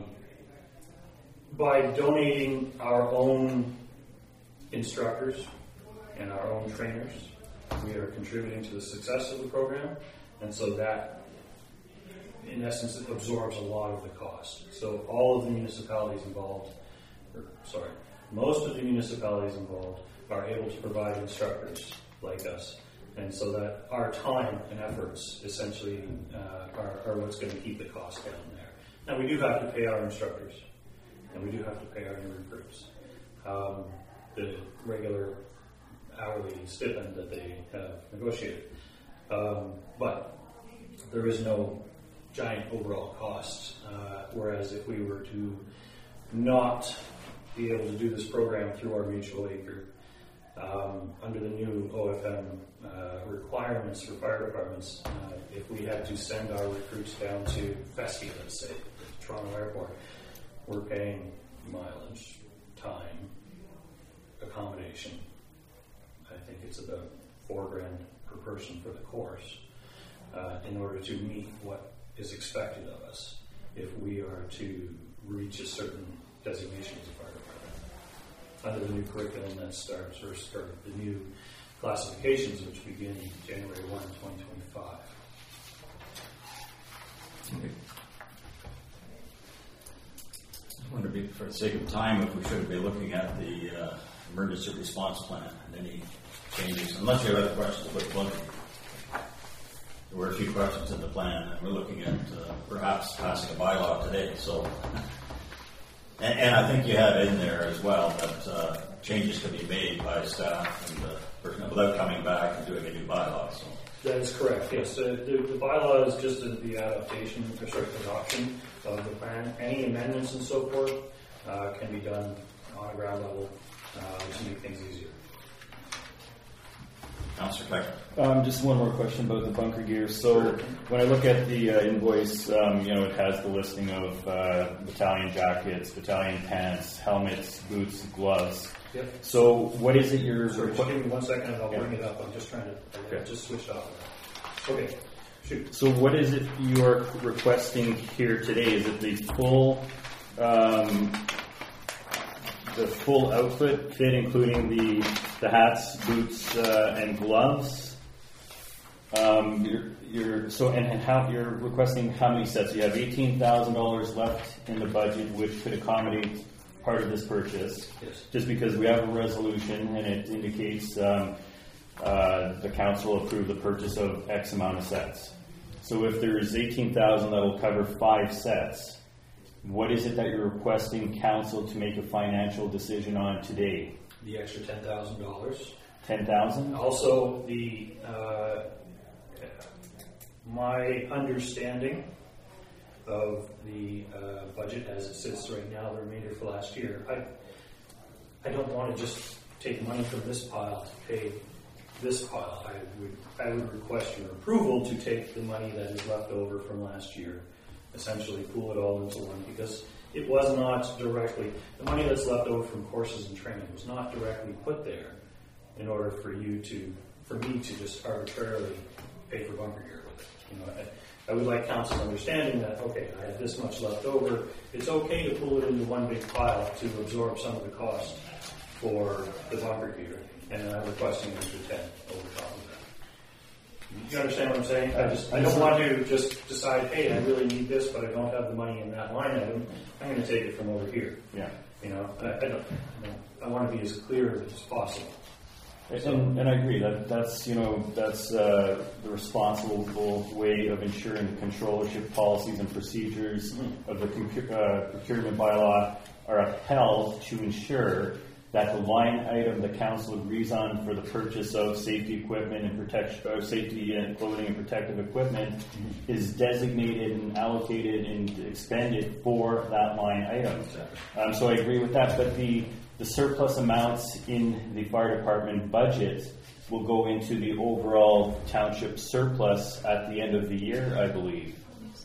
by donating our own instructors and our own trainers, we are contributing to the success of the program, and so that, in essence, it absorbs a lot of the cost. So all of the municipalities involved, or sorry, most of the municipalities involved are able to provide instructors like us, and so that our time and efforts essentially uh, are, are what's going to keep the cost down there. Now, we do have to pay our instructors, and we do have to pay our new recruits um, the regular hourly stipend that they have negotiated. Um, but there is no giant overall cost, uh, whereas if we were to not be able to do this program through our mutual aid group, um, under the new O F M uh, requirements for fire departments, uh, if we had to send our recruits down to Festy, let's say, at the Toronto Airport, we're paying mileage, time, accommodation. I think it's about four grand per person for the course uh, in order to meet what is expected of us if we are to reach a certain designation as a fire department. under the new curriculum that starts, or start the new classifications, which begin January first, twenty twenty-five. Okay. I wonder, if, for the sake of time, if we should be looking at the uh, emergency response plan and any changes, unless you have other questions about plumbing. There were a few questions in the plan, and we're looking at uh, perhaps passing a bylaw today. So, and, and I think you had in there as well that uh, changes can be made by staff and the personnel without coming back and doing a new bylaw. So. That is correct, yes. Uh, the, the bylaw is just the adaptation, or sorry, adoption of the plan. Any amendments and so forth uh, can be done on a ground level uh, to make things easier. Councillor Peck. Um, just one more question about the bunker gear. So Sure. when I look at the uh, invoice, um, you know, it has the listing of uh, battalion jackets, battalion pants, helmets, boots, gloves. Yep. So what is it you're... Sorry, just give me one second and I'll Yeah. bring it up. I'm just trying to, I Okay. just switched off of that. Okay, shoot. So what is it you are requesting here today? Is it the full, um, the full outfit fit, including the the hats, boots, uh, and gloves? Um, you're, you're so and, and how you're requesting how many sets? You have eighteen thousand dollars left in the budget, which could accommodate part of this purchase. Yes. Just because we have a resolution and it indicates. Um, Uh, the council approved the purchase of X amount of sets. So if there's eighteen thousand that will cover five sets, what is it that you're requesting council to make a financial decision on today? The extra ten thousand dollars. ten thousand? Also, the uh, my understanding of the uh, budget as it sits right now, the remainder for last year, I I don't want to just take money from this pile to pay this pile. I would I would request your approval to take the money that is left over from last year, essentially pool it all into one, because it was not directly, the money that's left over from courses and training was not directly put there in order for you to, for me to just arbitrarily pay for bunker gear with it. You know, I, I would like council's understanding that, okay, I have this much left over. It's okay to pull it into one big pile to absorb some of the cost for the bunker gear, and I'm requesting an extra ten over top of that. You understand what I'm saying? I just I don't want to just decide, hey, I really need this, but I don't have the money in that line item. I'm going to take it from over here. Yeah. You know, I, I don't. I, don't, I want to be as clear as possible. And, and I agree that that's you know that's uh, the responsible way of ensuring the controllership policies and procedures mm-hmm. of the compu- uh, procurement bylaw are upheld to ensure that the line item the council agrees on for the purchase of safety equipment and protection, or safety and clothing and protective equipment mm-hmm. is designated and allocated and expended for that line item. Um, so I agree with that, but the, the surplus amounts in the fire department budget will go into the overall township surplus at the end of the year, I believe.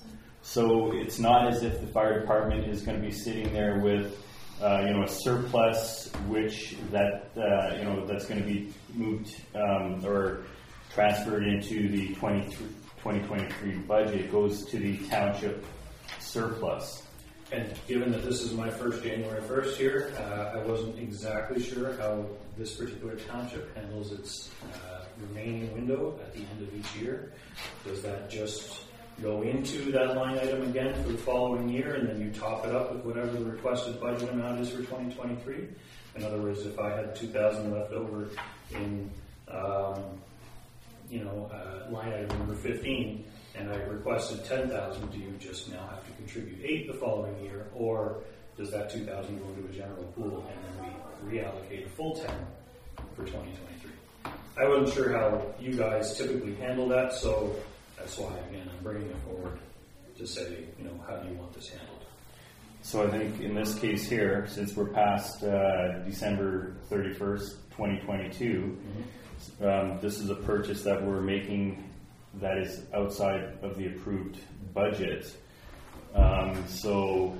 So it's not as if the fire department is going to be sitting there with Uh, you know, a surplus which that uh, you know that's going to be moved um, or transferred into the twenty twenty-three budget. It goes to the township surplus. And given that this is my first January first here, uh, I wasn't exactly sure how this particular township handles its uh, remaining window at the end of each year. Does that just go into that line item again for the following year, and then you top it up with whatever the requested budget amount is for twenty twenty-three? In other words, if I had two thousand left over in, um, you know, uh, line item number fifteen, and I requested ten thousand, do you just now have to contribute eight the following year, or does that two thousand go into a general pool and then we reallocate a full ten for twenty twenty-three? I wasn't sure how you guys typically handle that, so that's why, again, I'm bringing it forward to say, you know, how do you want this handled? So I think in this case here, since we're past uh, December thirty-first, twenty twenty-two, mm-hmm. um, this is a purchase that we're making that is outside of the approved budget. Um, so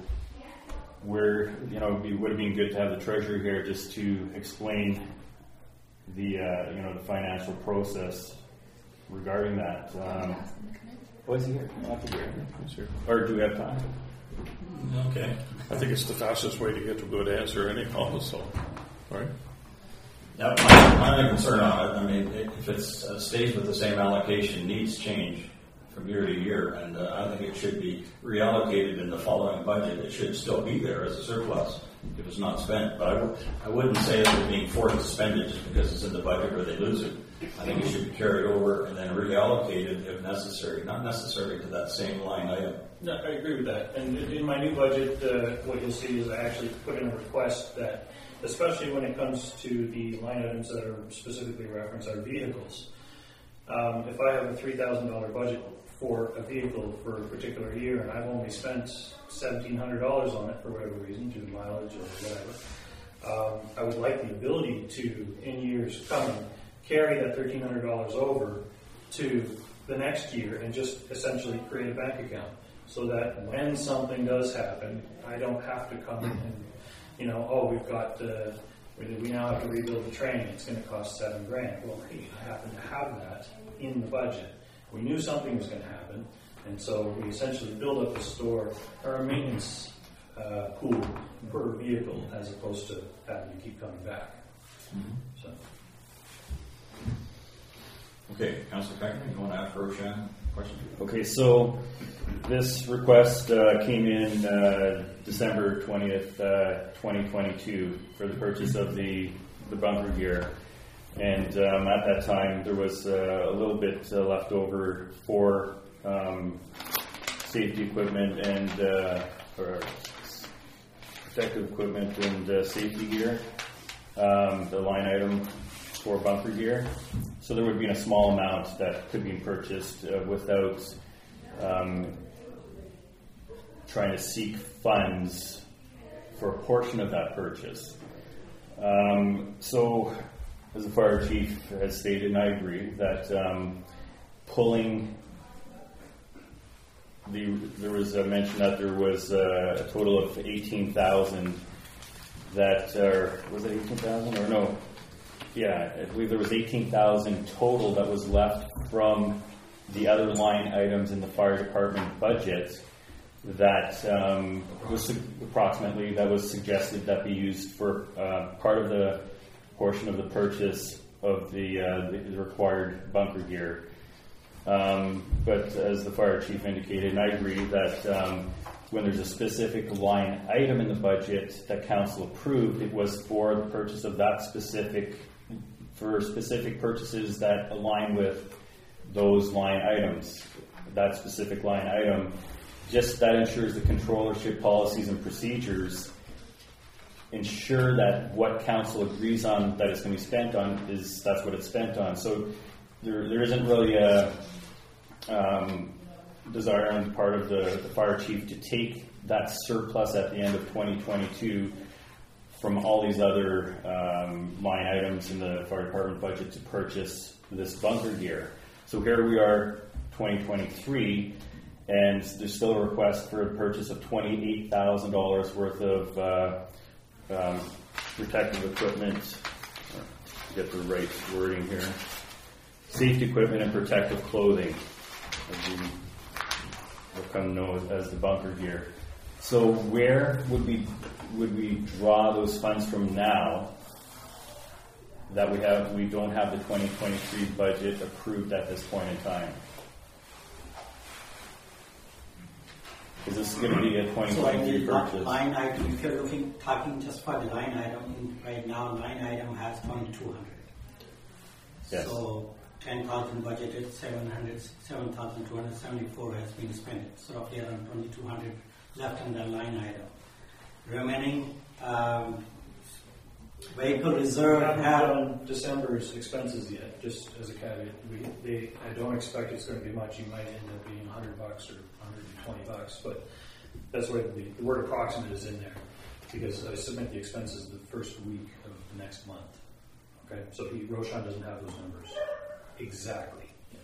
we're, you know, it would have been good to have the treasurer here just to explain the, uh, you know, the financial process regarding that. Um, oh, is he here? Here. Or do we have time? Okay. I think it's the fastest way to get to a good answer anyhow, so. Right? That, my, my only concern on it, I mean, if it uh, stays with the same allocation, needs change from year to year, and uh, I think it should be reallocated in the following budget. It should still be there as a surplus if it's not spent, but I, w- I wouldn't say that they're being forced to spend it just because it's in the budget or they lose it. I think it should be carried over and then reallocated if necessary, not necessarily to that same line item. No, I agree with that. And in in my new budget, uh, what you'll see is I actually put in a request that, especially when it comes to the line items that are specifically referenced, are vehicles. Um, if I have a three thousand dollars budget for a vehicle for a particular year and I've only spent seventeen hundred dollars on it for whatever reason, due to mileage or whatever, um, I would like the ability to, in years coming, carry that thirteen hundred dollars over to the next year and just essentially create a bank account so that when something does happen, I don't have to come and, you know, oh, we've got, uh, we now have to rebuild the train, it's going to cost seven grand. Well, hey, I happen to have that in the budget. We knew something was going to happen, and so we essentially build up a store or a maintenance uh, pool per vehicle as opposed to having to keep coming back. Mm-hmm. So. Okay, Councilor Crackman, you want to ask Roshan a question? Okay, so this request uh, came in uh, December twentieth, uh, twenty twenty-two for the purchase of the, the bunker gear. And um, at that time, there was uh, a little bit uh, left over for um, safety equipment and uh, for protective equipment and uh, safety gear, um, the line item for bunker gear. So there would be a small amount that could be purchased uh, without um, trying to seek funds for a portion of that purchase. Um, so, as the fire chief has stated, and I agree, that um, pulling the, there was a mention that there was a, a total of eighteen thousand that, uh, was it eighteen thousand or no? Yeah, I believe there was eighteen thousand total that was left from the other line items in the fire department budget that um, was approximately, that was suggested that be used for uh, part of the portion of the purchase of the, uh, the required bunker gear. Um, but as the fire chief indicated, and I agree that um, when there's a specific line item in the budget that council approved, it was for the purchase of that specific, for specific purchases that align with those line items. That specific line item, just that ensures the controllership policies and procedures ensure that what council agrees on that it's going to be spent on is that's what it's spent on. So there there isn't really a um, desire on the part of the, the fire chief to take that surplus at the end of twenty twenty-two from all these other um, line items in the fire department budget to purchase this bunker gear. So here we are, twenty twenty-three, and there's still a request for a purchase of twenty-eight thousand dollars worth of uh, um, protective equipment. Get the right wording here. Safety equipment and protective clothing, as we will come know as the bunker gear. So where would we would we draw those funds from now that we have we don't have the twenty twenty-three budget approved at this point in time? Is this going to be a twenty twenty-three so purchase? Line item, if you're looking, talking just for the line item, right now line item has twenty-two hundred. Yes. So ten thousand budgeted, seven hundred, seven thousand two hundred seventy-four has been spent. So roughly around twenty-two hundred left in the line item. Remaining um, vehicle reserve We haven't have done December's expenses yet, just as a caveat. We, they, I don't expect it's going to be much. You might end up being a hundred bucks or one hundred twenty bucks, but that's why the, the word approximate is in there because I submit the expenses the first week of the next month. Okay, so he, Roshan doesn't have those numbers exactly.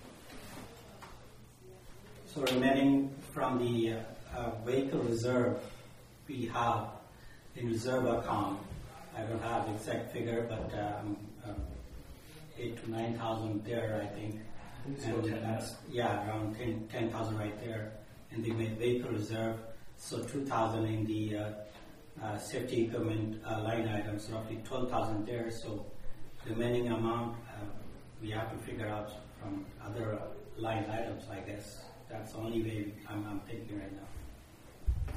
So remaining from the uh, uh, vehicle reserve, we have in reserve account, I don't have the exact figure, but um, um, eight to nine thousand there, I think. So And that's, yeah, around ten thousand right there in the vehicle reserve. So two thousand in the uh, uh, safety equipment uh, line items, roughly twelve thousand there. So remaining amount uh, we have to figure out from other uh, line items, I guess. That's the only way I'm, I'm thinking right now.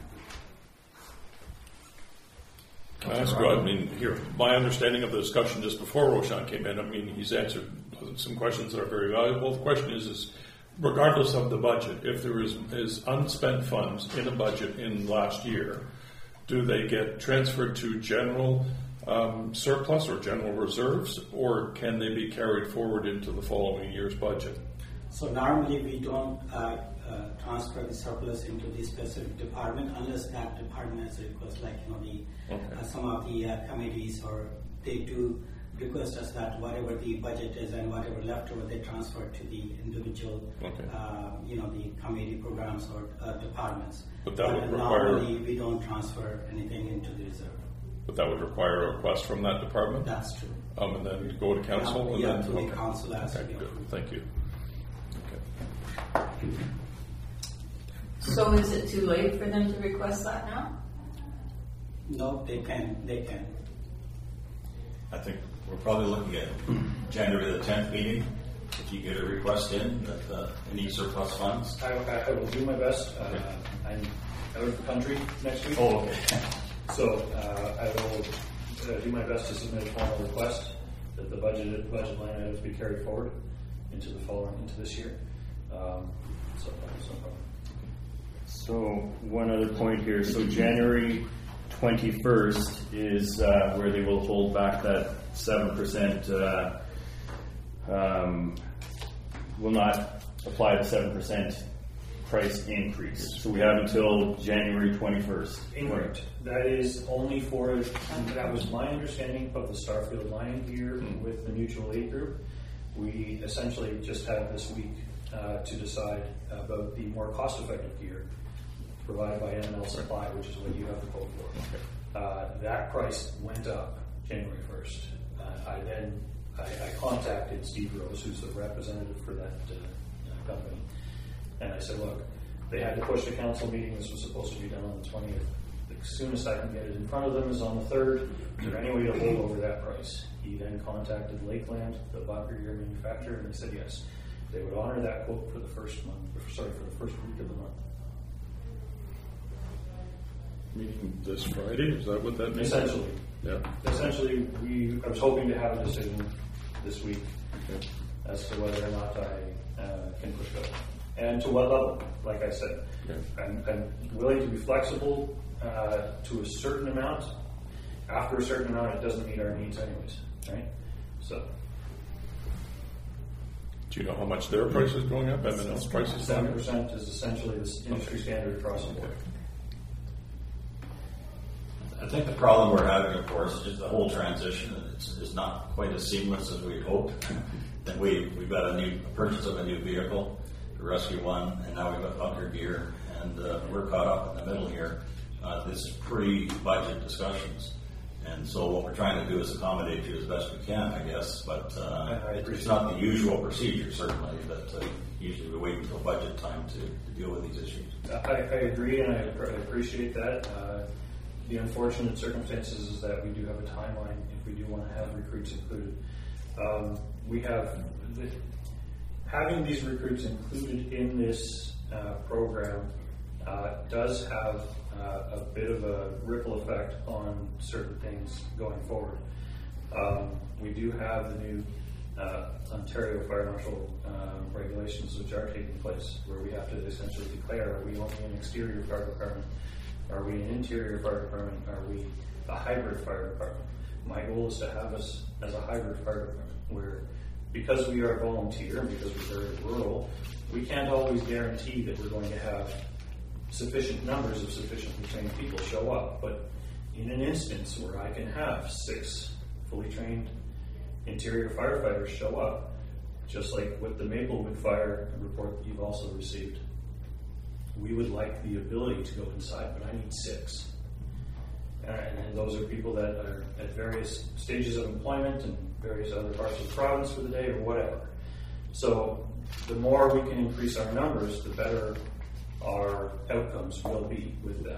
Can I ask you, I mean, here, my understanding of the discussion just before Roshan came in, I mean, he's answered some questions that are very valuable. The question is, is regardless of the budget, if there is, is unspent funds in a budget in last year, do they get transferred to general um, surplus or general reserves, or can they be carried forward into the following year's budget? So normally we don't uh, uh, transfer the surplus into the specific department unless that department has a request, like you know the Okay. uh, some of the uh, committees, or they do request us that whatever the budget is and whatever leftover they transfer to the individual, Okay. uh, you know, the committee programs or uh, departments. But that would uh, require- normally we don't transfer anything into the reserve. But that would require a request from that department? That's true. Um, and then go to council? Yeah, and yeah, then to the okay. council has to Okay, be good. approved. Thank you. Okay. So is it too late for them to request that now? No, they can. They can. I think we're probably looking at January the tenth meeting, if you get a request in, that uh, any surplus funds. I, I, I will do my best. Uh, Okay. I'm out of the country next week. Oh, okay. So uh, I will uh, do my best to submit a formal request that the budget budget line items be carried forward into the following into this year. Um, so, so, So one other point here. So January twenty-first is uh, where they will hold back that seven percent. Uh, um, will not apply the seven percent price increase. So we have until January twenty-first. incorrect. That is only for, that was my understanding of the Starfield line here Mm. with the mutual aid group. We essentially just had this week uh, to decide about the more cost-effective gear provided by M and L Supply, which is what you have the quote for. Uh, that price went up January first. Uh, I then I, I contacted Steve Rose, who's the representative for that uh, company, and I said, look, they had to push the council meeting. This was supposed to be done on the twentieth. The soonest I can get it in front of them is on the third. Is there any way to hold over that price? He then contacted Lakeland, the bunker gear manufacturer, and they said yes. They would honor that quote for the first month, or sorry, for the first week of the month. Meeting this Friday, is that what that means? Essentially. Yeah. Essentially, we, I was hoping to have a decision this week Okay. as to whether or not I uh, can push go. And to what level, like I said. Okay. I'm, I'm willing to be flexible uh, to a certain amount. After a certain amount, it doesn't meet our needs anyways, right? So, Do you know how much their price is going up? M and L's price is going seven up? percent is essentially the industry standard across the board. I think the problem we're having, of course, is the whole transition. It's, it's not quite as seamless as we'd hoped. Then we, we've got a new a purchase of a new vehicle, the Rescue One, and now we've got bunker gear, and uh, we're caught up in the middle here. Uh, this is pre-budget discussions. And so what we're trying to do is accommodate you as best we can, I guess, but uh, I it, appreciate it's not the usual procedure, certainly, that uh, usually we wait until budget time to, to deal with these issues. I, I agree, and I, I appreciate that. Uh, the unfortunate circumstances is that we do have a timeline if we do want to have recruits included. Um, we have the, having these recruits included in this uh, program uh, does have uh, a bit of a ripple effect on certain things going forward. Um, we do have the new uh, Ontario Fire Marshal um, regulations which are taking place, where we have to essentially declare: are we only an exterior fire department? Are we an interior fire department? Are we a hybrid fire department? My goal is to have us as a hybrid fire department, where because we are volunteer and because we're very rural, we can't always guarantee that we're going to have sufficient numbers of sufficiently trained people show up. But in an instance where I can have six fully trained interior firefighters show up, just like with the Maplewood fire report that you've also received, we would like the ability to go inside, but I need six. Uh, and those are people that are at various stages of employment and various other parts of the province for the day or whatever. So the more we can increase our numbers, the better our outcomes will be with that.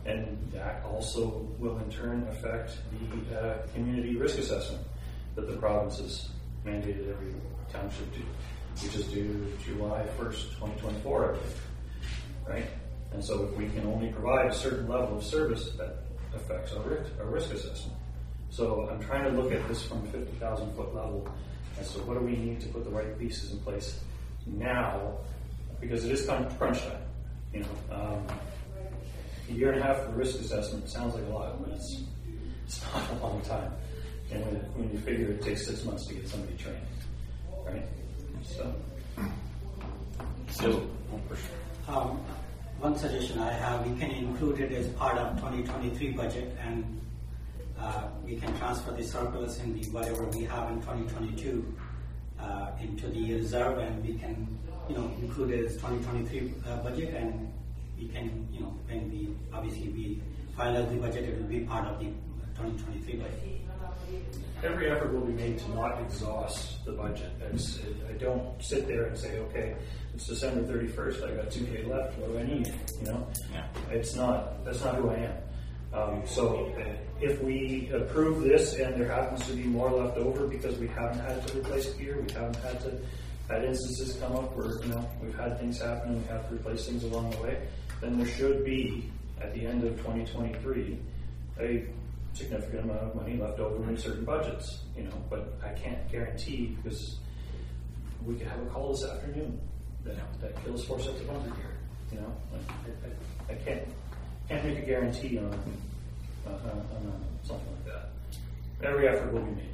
And that also will in turn affect the uh, community risk assessment that the province has mandated every township do, which is due July first, twenty twenty-four, I believe, right? And so if we can only provide a certain level of service, that affects our risk, our risk assessment. So I'm trying to look at this from a fifty thousand foot level as to what do we need to put the right pieces in place now, because it is kind of crunch time. You know, um, a year and a half for risk assessment sounds like a lot, but it's, it's not a long time. And when, when you figure it takes six months to get somebody trained, right? So, So, Um, one suggestion I have, we can include it as part of twenty twenty-three budget, and uh, we can transfer the surplus in the whatever we have in twenty twenty-two uh, into the reserve, and we can, you know, include it as twenty twenty-three uh, budget, and we can, you know, when we obviously we finalize the budget, it will be part of the twenty twenty-three budget. every effort will be made to not exhaust the budget. It's, it, I don't sit there and say, okay, it's December thirty-first, I got two K left, what do I need? You know, Yeah. it's not, that's not who I am. Um, so uh, if we approve this and there happens to be more left over because we haven't had to replace gear, we haven't had to, had instances come up where, you know, we've had things happen and we have to replace things along the way, then there should be, at the end of twenty twenty-three, a significant amount of money left over in certain budgets, you know, but I can't guarantee, because we could have a call this afternoon that, that kills four sets of bunker gear, you know, I, I, I can't, can't make a guarantee on, uh, on, on uh, something like that. Every effort will be made.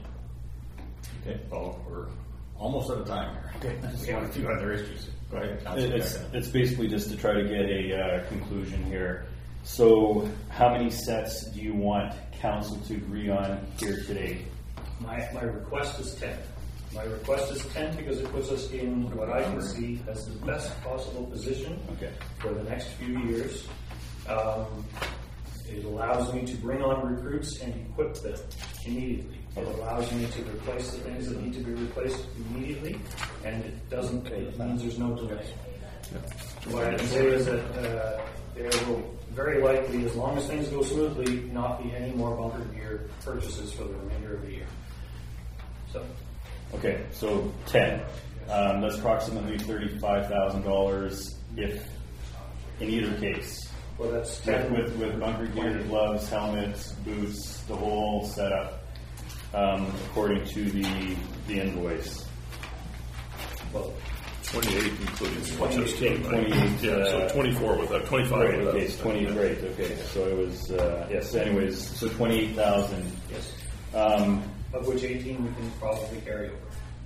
Okay, well, we're almost out of time here. Just got a few other issues. Go ahead, Councilor. It's, it's basically just to try to get a uh, conclusion here. So how many sets do you want council to agree on here today? My, my request is ten. My request is ten because it puts us in what I can see as the best possible position Okay. for the next few years. Um, it allows me to bring on recruits and equip them immediately. It allows me to replace the things that need to be replaced immediately, and it doesn't, it means there's no delay. What I can say is that uh, there will very likely, as long as things go smoothly, not be any more bunker gear purchases for the remainder of the year. So, Okay, so ten. Um, that's approximately thirty-five thousand dollars if, in either case. well, that's With, ten. with, with bunker gear, gloves, helmets, boots, the whole setup, um, according to the, the invoice. Well, twenty-eight including what's just came, right? twenty-eight, Yeah, so uh, twenty-four without, twenty-five Right, without. okay, it's twenty, right, okay, so it was, uh, yes, anyways, so twenty-eight thousand. yes. Um, Of which eighteen we can probably carry over.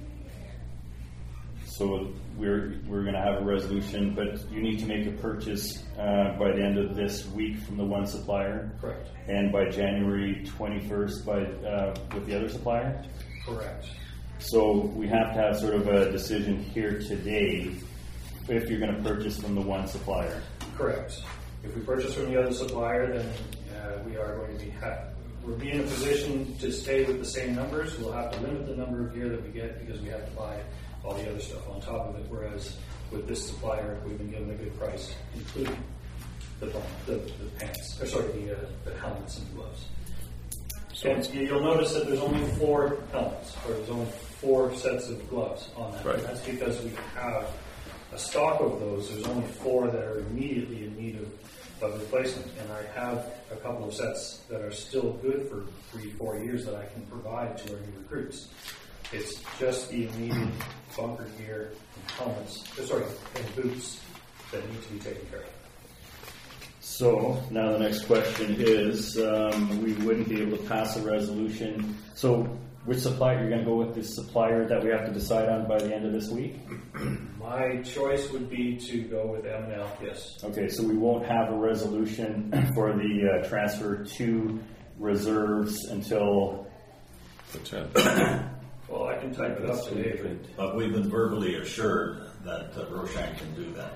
so we're, we're gonna have a resolution, but you need to make a purchase, uh, by the end of this week from the one supplier. Correct. And by January twenty-first by, uh, with the other supplier. Correct. So we have to have sort of a decision here today if you're gonna purchase from the one supplier. Correct. If we purchase from the other supplier, then uh, we are going to be ha- we'll be in a position to stay with the same numbers. We'll have to limit the number of gear that we get because we have to buy all the other stuff on top of it. Whereas with this supplier, we've been given a good price, including the the, the pants, or sorry, the uh, the helmets and gloves. And you'll notice that there's only four helmets, or there's only four sets of gloves on that. Right. And that's because we have a stock of those. There's only four that are immediately in need of, of replacement. And I have a couple of sets that are still good for three, four years that I can provide to our new recruits. It's just the immediate bunker gear and helmets, uh, sorry, and boots that need to be taken care of. So now the next question is, um, we wouldn't be able to pass a resolution. So which supplier, you're gonna go with the supplier that we have to decide on by the end of this week? My choice would be to go with M and L, yes. Okay, so we won't have a resolution for the uh, transfer to reserves until, The ten. Well, I can type it up today, but But we've been verbally assured that uh, Roshan can do that.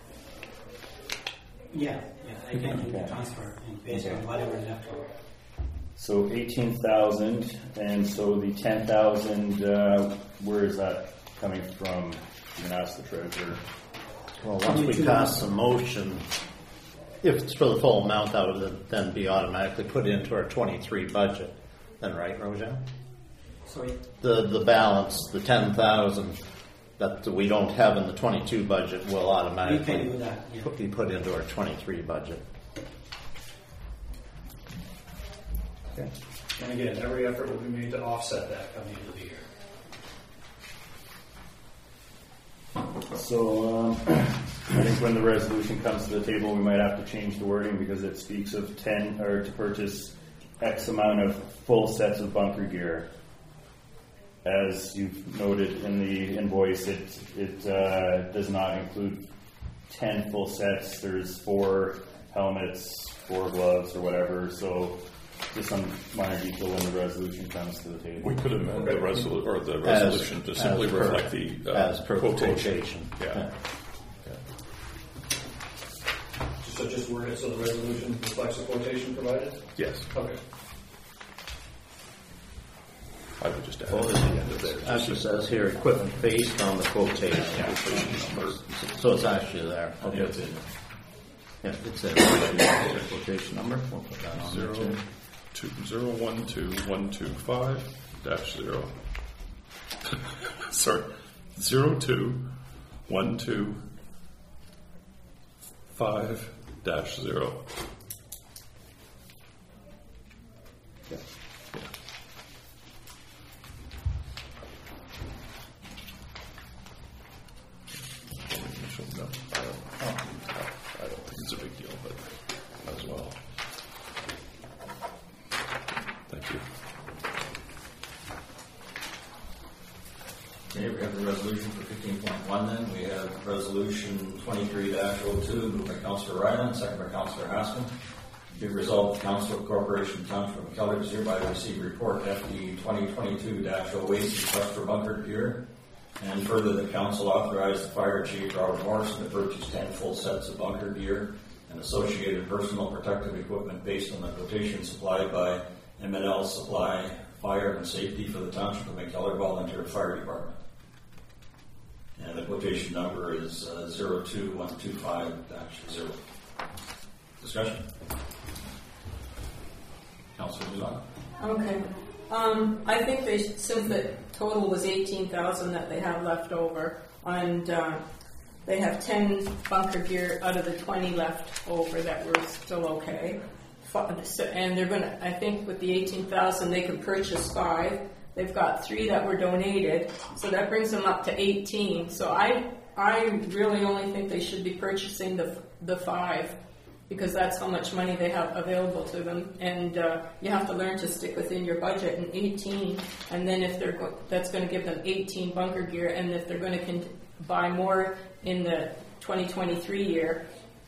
Yeah, yeah, I can do the transfer and based on whatever left over. so eighteen thousand, and so the ten thousand, uh, where is that coming from? You can ask the treasurer. Well, once we pass the motion, if it's for the full amount, that would then be automatically put into our twenty-three budget. Then, right, Roseanne? Sorry. The the balance, the ten thousand that we don't have in the twenty-two budget, will We automatically can do that, yeah. be put into our twenty-three budget. Okay. And again, every effort will be made to offset that coming into the year. So um, I think when the resolution comes to the table, we might have to change the wording because it speaks of ten or to purchase X amount of full sets of bunker gear. As you've noted in the invoice, it it uh, does not include ten full sets. There's four helmets, four gloves, or whatever. So just some minor detail when the resolution comes to the table. We could amend the resolu- or the As- resolution to simply as per- reflect the uh, as per quotation. quotation. Yeah. So just word it so the resolution reflects the quotation provided? Yes, Okay. I would just add Well, at the end of there. Actually says here, equipment based on the quotation. So it's actually there. I think it's in. Yeah, it's there. The quotation number. We'll put that on there Zero, too. two, zero, one, two, one, two, five, dash zero. Sorry, zero, two, one, two, five, dash zero. Yeah. Yeah. Initial, no, I don't, I don't think it's a big deal, but as well. Thank you. Okay, we have the resolution for fifteen point one then. We have resolution twenty-three dash oh two, moved by Councillor Ryland, second by Councillor Haskell. Be resolved, the Council of Corporation Township of McKellar does hereby receive report F D twenty twenty-two dash oh eight, request for bunker gear. And further, the council authorized the fire chief, Robert Morrison, to purchase ten full sets of bunker gear and associated personal protective equipment based on the quotation supplied by M and L Supply Fire and Safety for the Township of McKellar Volunteer Fire Department. And the quotation number is uh, zero two one two five dash zero. Discussion? Councilor Luzon. Okay. Um, I think they should, since the total was eighteen thousand that they have left over, and uh, they have ten bunker gear out of the twenty left over that were still okay. F- so- And they're going to, I think with the eighteen thousand, they could purchase five. They've got three that were donated, so that brings them up to eighteen. So I, I really only think they should be purchasing the the five, because that's how much money they have available to them, and uh, you have to learn to stick within your budget. And eighteen, and then if they're go- that's going to give them eighteen bunker gear, and if they're going to con- buy more in the twenty twenty-three year,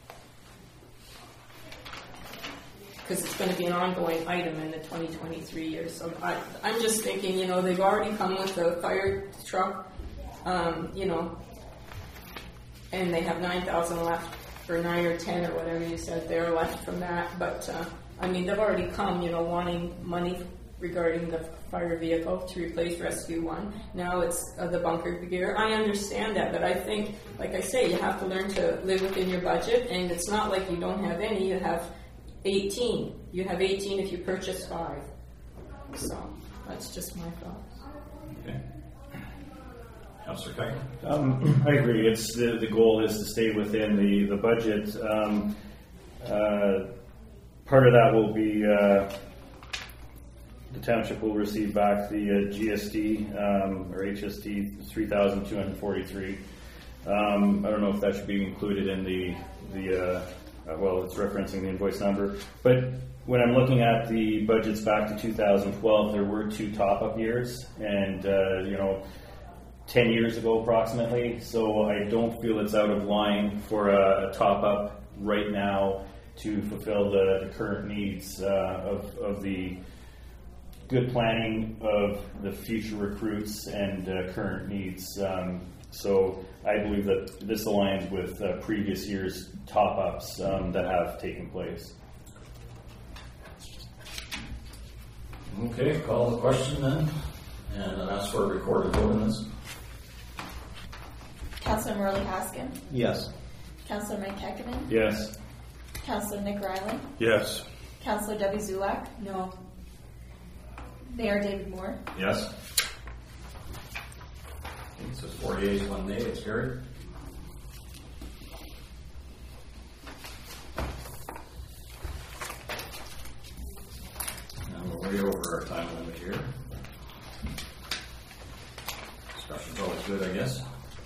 because it's going to be an ongoing item in the twenty twenty-three year. So I, I'm just thinking, you know, they've already come with the fire truck, um, you know, and they have nine thousand left. Or nine or ten or whatever you said there left from that, but uh, I mean they've already come, you know, wanting money regarding the fire vehicle to replace Rescue One. Now it's uh, the bunker gear. I understand that, but I think, like I say, you have to learn to live within your budget, and it's not like you don't have any. You have eighteen. You have eighteen if you purchase five. So that's just my thought. Okay. Councillor Kite. Um, I agree. It's the, the goal is to stay within the the budget. Um, uh, part of that will be uh, the township will receive back the uh, G S T um, or H S T three thousand two hundred forty-three. Um, I don't know if that should be included in the the uh, uh, well, it's referencing the invoice number, but when I'm looking at the budgets back to two thousand twelve, there were two top-up years, and uh, you know. ten years ago approximately, so I don't feel it's out of line for a, a top-up right now to fulfill the, the current needs uh, of, of the good planning of the future recruits and uh, current needs. Um, so I believe that this aligns with uh, previous years' top-ups um, that have taken place. Okay, call the question then, and I'll ask for a recorded vote on this. Councillor Morley Haskin, Yes. Councillor Mike Kekkonen, Yes. Councillor Nick Ryland, Yes. Councillor Debbie Zulak, No. Mayor David Moore. Yes. Okay, so four yeas, one nay, it's carried. Now we're way over our time limit here. Discussion's always good, I guess.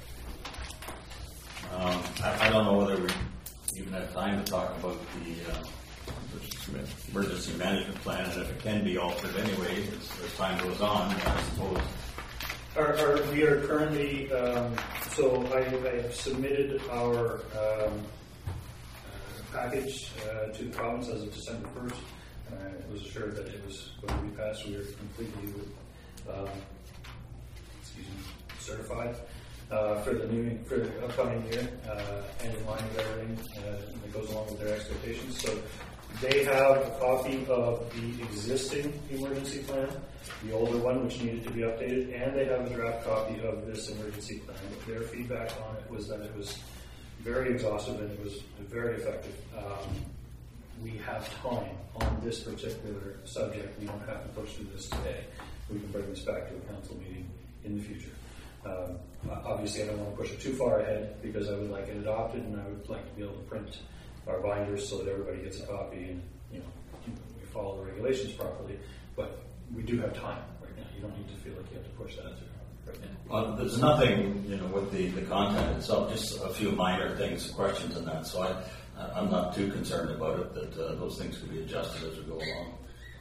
Um, I, I don't know whether we even have time to talk about the uh, emergency management plan, and if it can be altered anyway, as, as time goes on, I suppose. Our, our, we are currently, um, so I, I have submitted our um, uh, package uh, to the province as of December first. I was assured that it was going to be passed. We are completely um, excuse me, certified uh, for the new for the upcoming year uh, and in line with everything uh, that goes along with their expectations. So they have a copy of the existing emergency plan, the older one which needed to be updated, and they have a draft copy of this emergency plan. Their feedback on it was that it was very exhaustive and it was very effective. Um, we have time on this particular subject. We don't have to push through this today. We can bring this back to a council meeting in the future. Um, obviously, I don't want to push it too far ahead because I would like it adopted, and I would like to be able to print our binders so that everybody gets a copy and you know we follow the regulations properly. But we do have time right now. You don't need to feel like you have to push that through. Right now. Well, there's nothing, you know, with the, the content itself, just a few minor things, questions and that. So I, I'm not too concerned about it, that uh, those things can be adjusted as we go along.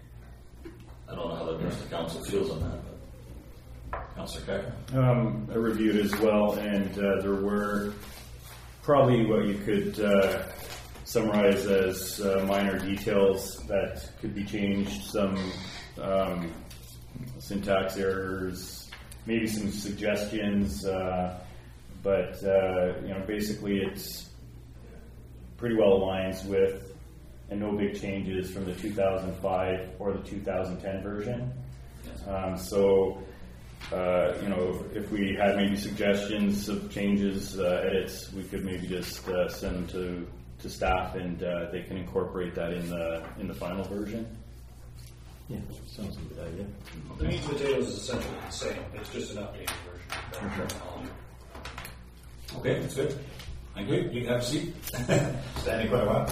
I don't know how the rest of the council feels on that, but Councillor Keckner? Um, I reviewed as well, and uh, there were probably what you could uh, summarize as uh, minor details that could be changed, some um, syntax errors, maybe some suggestions, uh, but uh, you know, basically it's pretty well aligns with, and no big changes from the two thousand five or the two thousand ten version. Um, so, uh, you know, if, if we had maybe suggestions of changes, uh, edits, we could maybe just uh, send them to, to staff, and uh, they can incorporate that in the in the final version. Yeah, sounds like a good idea. The meat and potatoes is essentially the same. It's just an updated version. Mm-hmm. Okay, that's good. Thank you. You can have a seat. Standing quite a while.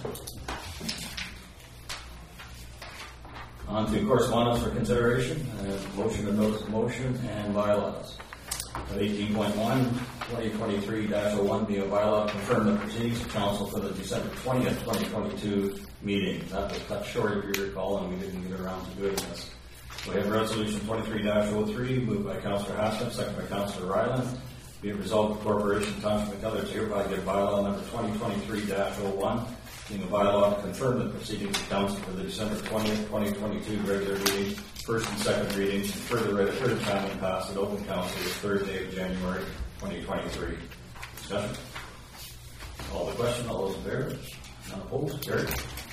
On to correspondence for consideration. Uh, motion to notice of motion and bylaws. At eighteen point one, twenty twenty-three dash oh one being a bylaw, confirm the proceedings of council for the December twentieth, twenty twenty-two meeting. That was cut short, if you recall, and we didn't get around to doing this. We have resolution twenty-three dash oh three, moved by Councillor Haskell, second by Councillor Ryland. Be it resolved, the Corporation Township of McKellar is hereby give bylaw number twenty twenty-three dash oh one, being a bylaw to confirm the proceedings of council for the December twentieth, twenty twenty-two regular meeting, first and second readings, and further read a third time and passed at open council this Thursday of January twenty twenty-three. Discussion. All the question, all those in favor? None opposed? Carried.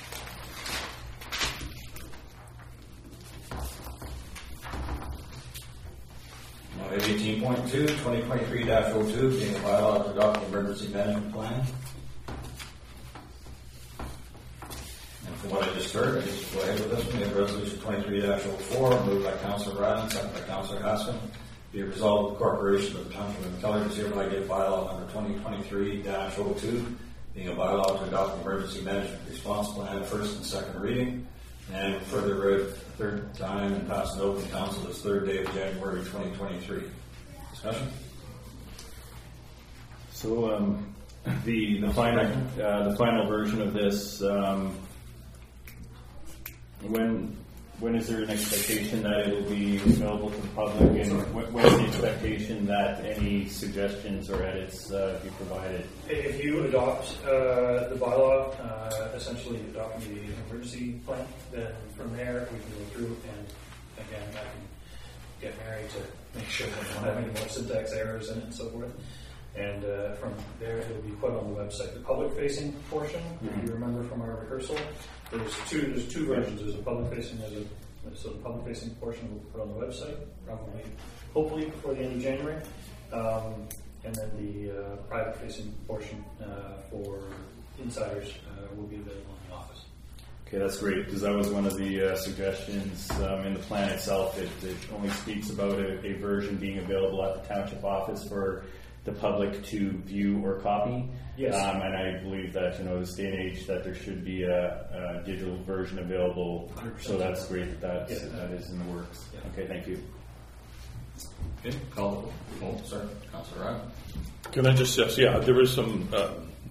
Now, eighteen point two, twenty twenty-three dash oh two, being a bylaw to adopt the emergency management plan. And from what I just heard, I just go ahead with this one. We have resolution twenty-three dash oh four, moved by Councillor Ryland, second by Councillor Haskell. Be it resolved, the Corporation of the Township of McKellar is hereby give bylaw number twenty twenty-three dash oh two, being a bylaw to adopt the emergency management response plan, first and second reading, and further read third time and passed in open council this third day of January twenty twenty-three. Discussion? So um, the the final uh, the final version of this, um, when when is there an expectation that it will be available to the public, and when, when is the expectation that any suggestions or edits uh, be provided? If you adopt uh, the bylaw, uh, essentially adopting the emergency plan, then from there we can go through and again I can get Mary to make sure that we don't have any more syntax errors in it and so forth. And uh, from there it will be put on the website. The public-facing portion, mm-hmm. if you remember from our rehearsal, there's two there's two versions. There's a public-facing, there's a so the public-facing portion will be put on the website, probably, hopefully before the end of January. Um, and then the uh, private-facing portion uh, for insiders uh, will be available in the office. Okay, that's great, because that was one of the uh, suggestions um, in the plan itself. It, it only speaks about a, a version being available at the township office for the public to view or copy. Yes. Um, and I believe that, you know, this day and age, that there should be a, a digital version available. one hundred percent. So that's great that that's, Yeah. that is in the works. Yeah. Okay, thank you. Okay, call the, oh, sorry, Councillor Ryan. Can I just, yes, yeah, there is some uh,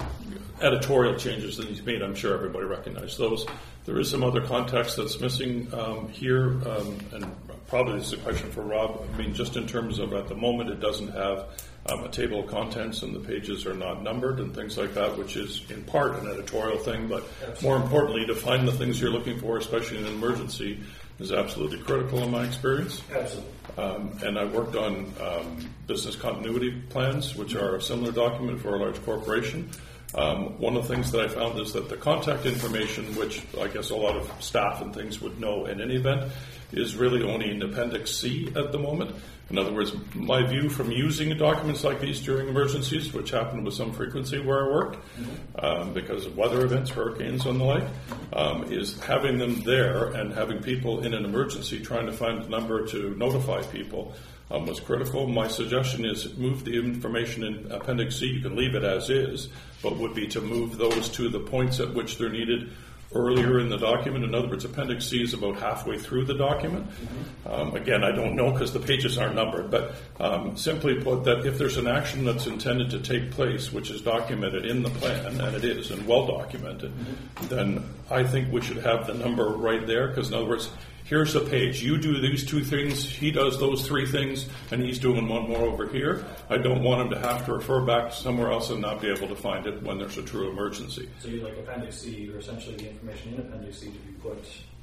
editorial changes that he's made. I'm sure everybody recognizes those. There is some other context that's missing um, here, um, and probably this is a question for Rob. I mean, just in terms of at the moment, it doesn't have um, a table of contents and the pages are not numbered and things like that, which is in part an editorial thing, but Absolutely. more importantly, to find the things you're looking for, especially in an emergency, is absolutely critical in my experience. Absolutely. Um, and I worked on um, business continuity plans, which are a similar document for a large corporation. Um, one of the things that I found is that the contact information, which I guess a lot of staff and things would know in any event, is really only in Appendix C at the moment. In other words, my view from using documents like these during emergencies, which happen with some frequency where I work, um, because of weather events, hurricanes and the like, um, is having them there and having people in an emergency trying to find a number to notify people um, was critical. My suggestion is move the information in Appendix C. You can leave it as is, but would be to move those to the points at which they're needed earlier in the document. In other words, Appendix C is about halfway through the document. Mm-hmm. Um, again, I don't know because the pages aren't numbered, but um, simply put, that if there's an action that's intended to take place, which is documented in the plan, and it is, and well documented, mm-hmm. then I think we should have the number right there, because in other words, here's a page. You do these two things, he does those three things, and he's doing one more over here. I don't want him to have to refer back to somewhere else and not be able to find it when there's a true emergency. So you'd like Appendix C, or essentially the information in Appendix C to be put...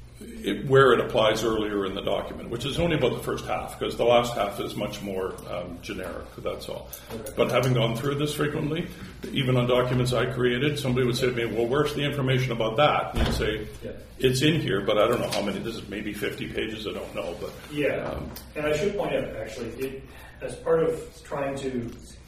It, where it applies earlier in the document, which is only about the first half, because the last half is much more um, generic, that's all. Okay. But having gone through this frequently, even on documents I created, somebody would say to me, well, where's the information about that? And you'd say, Yeah. it's in here, but I don't know how many, this is maybe fifty pages, I don't know. But Yeah, um, and I should point out, actually, it, as part of trying to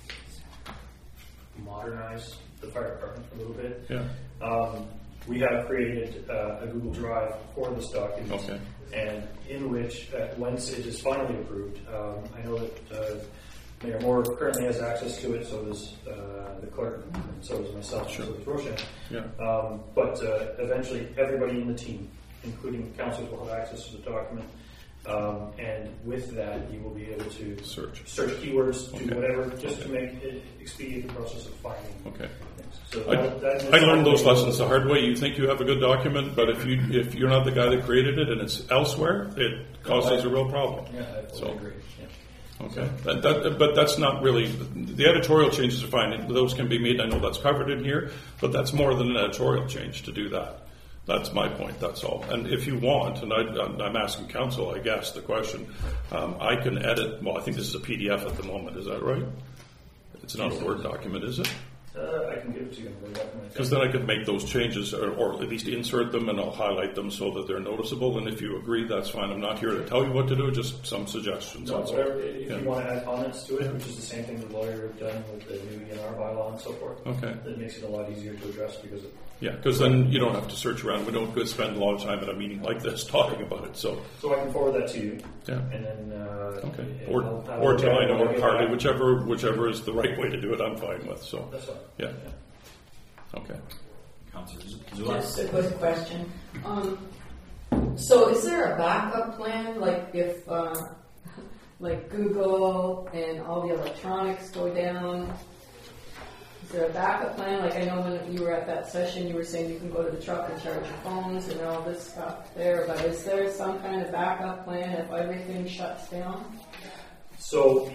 modernize the fire department a little bit, yeah, um, we have created uh, a Google Drive for this document, Okay. and in which, uh, once it is finally approved, um, I know that uh, Mayor Moore currently has access to it, so does uh, the clerk, and so does myself, Sure. so does Roshan. yeah. Um, but uh, eventually, everybody in the team, including councils, will have access to the document. Um, and with that, you will be able to Search. search keywords, do Okay. whatever, just to make it expedite the process of finding Okay. things. So I, that, that is I learned those something- lessons the hard way. You think you have a good document, but if you if you're not the guy that created it and it's elsewhere, it causes a real problem. Yeah, I fully So- agree. Yeah. Okay, that, that, but that's not really, the editorial changes are fine, those can be made, I know that's covered in here, but that's more than an editorial change to do that. That's my point, that's all. And if you want, and I, I'm asking council, I guess, the question, um, I can edit, well, I think this is a P D F at the moment, is that right? It's not a Word document, is it? Uh, I can give it to you in a Word document. Because then I could make those changes, or, or at least insert them, and I'll highlight them so that they're noticeable, and if you agree, that's fine. I'm not here to tell you what to do, just some suggestions, No, that's all. whatever, if Yeah. you want to add comments to it, which is the same thing the lawyer have done with the new E N R bylaw and so forth. Okay. That makes it a lot easier to address because of, Yeah, because then you don't have to search around. We don't go spend a lot of time at a meeting like this talking about it. So, so I can forward that to you. yeah, And then, uh, okay. and Or I'll have or a look at tonight it when I or get partly, back. whichever whichever is the right way to do it. I'm fine with. So, That's fine. yeah, okay. Councillor Zulak. Just a quick question. Um, so is there a backup plan, like if, uh, like Google and all the electronics go down? Is there a backup plan? Like I know when you were at that session, you were saying you can go to the truck and charge your phones and all this stuff there, but is there some kind of backup plan if everything shuts down? So,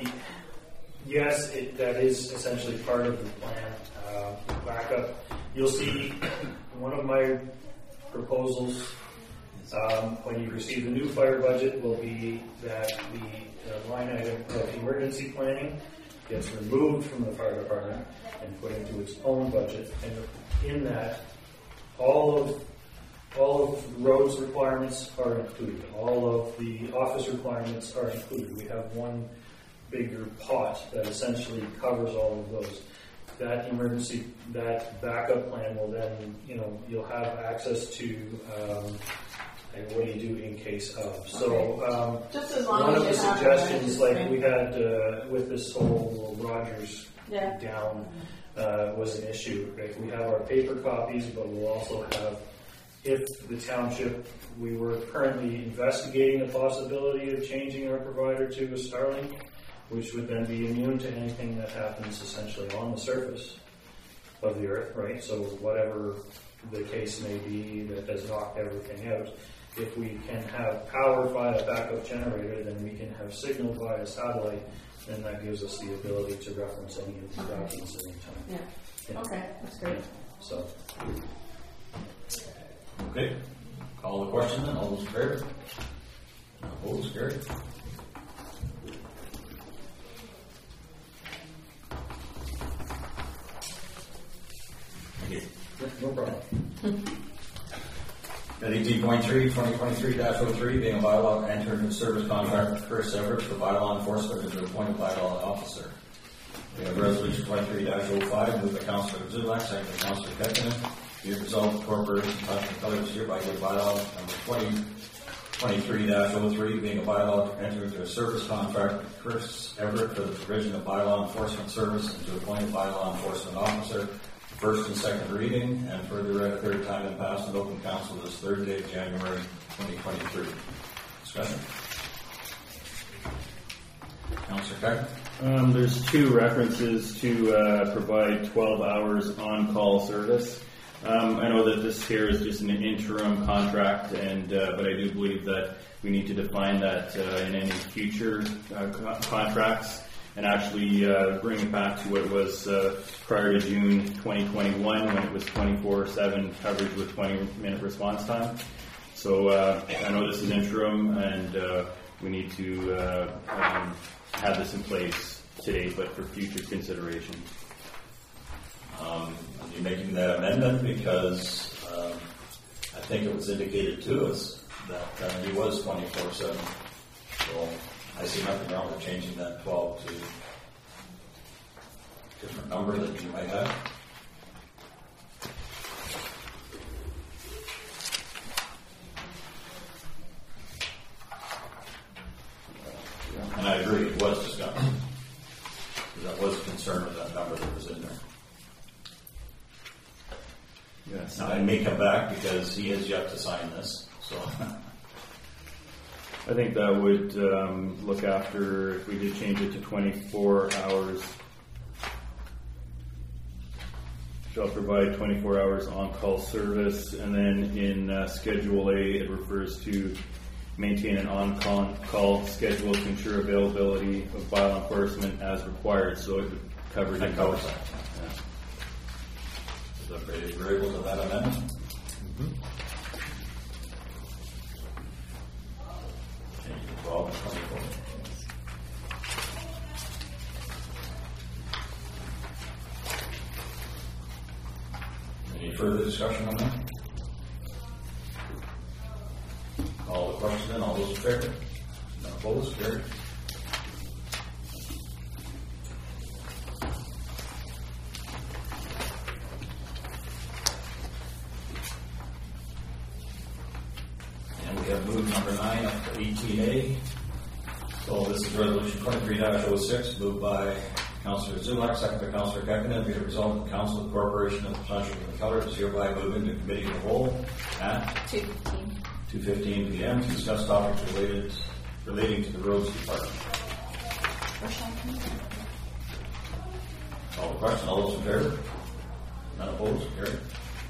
yes, it, that is essentially part of the plan. Uh, backup. You'll see one of my proposals um, when you receive the new fire budget will be that the uh, line item of emergency planning gets removed from the fire department and put into its own budget. And in that, all of all of roads requirements are included. All of the office requirements are included. We have one bigger pot that essentially covers all of those. that emergency, that backup plan will then, you know, you'll have access to, um, like, what do you do in case of? So, um, Just as long one as of the you have suggestions, the like registry. we had uh, with this whole Rogers Yeah. down, uh, was an issue. Right? We have our paper copies, but we'll also have, if the township, we were currently investigating the possibility of changing our provider to a Starlink, which would then be immune to anything that happens essentially on the surface of the earth, right? So whatever the case may be that has knocked everything out, if we can have power via a backup generator, then we can have signal via satellite, and that gives us the ability to reference any of the documents at any time. Yeah. Yeah. Okay, that's great. So, Okay, call the question then, all those in favor? Opposed, carried. Thank you. no problem. At eighteen point three, twenty twenty-three dash oh three, being a bylaw to enter into service contract with Chris Everett for bylaw enforcement and to appoint a bylaw officer. We have resolution twenty-three dash oh five, moved by Councilor Zulak, second by Councilor Kekkinen. Be it resolved, the corporation Township of Colliers hereby give bylaw number twenty twenty-three dash oh three, being a bylaw to enter into a service contract with Chris Everett for the provision of bylaw enforcement service and to appoint a bylaw enforcement officer. First and second reading, and further read a third time and passed in open council this third day of January twenty twenty-three. Discussion. Councilor Keck. Um, there's two references to uh, provide twelve hours on-call service. Um, I know that this here is just an interim contract, and uh, but I do believe that we need to define that uh, in any future uh, co- contracts and actually uh, bring it back to what it was uh, prior to June twenty twenty-one, when it was twenty-four seven coverage with twenty minute response time. So uh, I know this is interim, and uh, we need to uh, um, have this in place today, but for future consideration. Um, are you making that amendment because um, I think it was indicated to us that uh, he was twenty-four seven. So I see nothing wrong with changing that twelve to a different number that you might have. And I agree, it was discussed. That was a concern with that number that was in there. Yes. Now, I may come back because he has yet to sign this, so. I think that would um, look after if we did change it to twenty-four hours. Shall provide twenty-four hours on-call service, and then in uh, Schedule A, it refers to maintain an on-call schedule to ensure availability of bylaw enforcement as required. So it covers That it. covers that. Is everybody agreeable to that amendment? Change to twelve and twenty-four. Any further discussion on that? Call the question in, all those in favor? None opposed, carried. And we have moved number nine up to eighteen A. So this is resolution twenty-three dash oh six, moved by Councilor Zulak, second by Councilor Kekkinen. Be it resolved that the Council of the Corporation of the Township of McKellar is hereby moved into committee of the whole at two fifteen. two fifteen P M to discuss topics related relating to the roads department. Call the question. All those in favor? None opposed? Carried.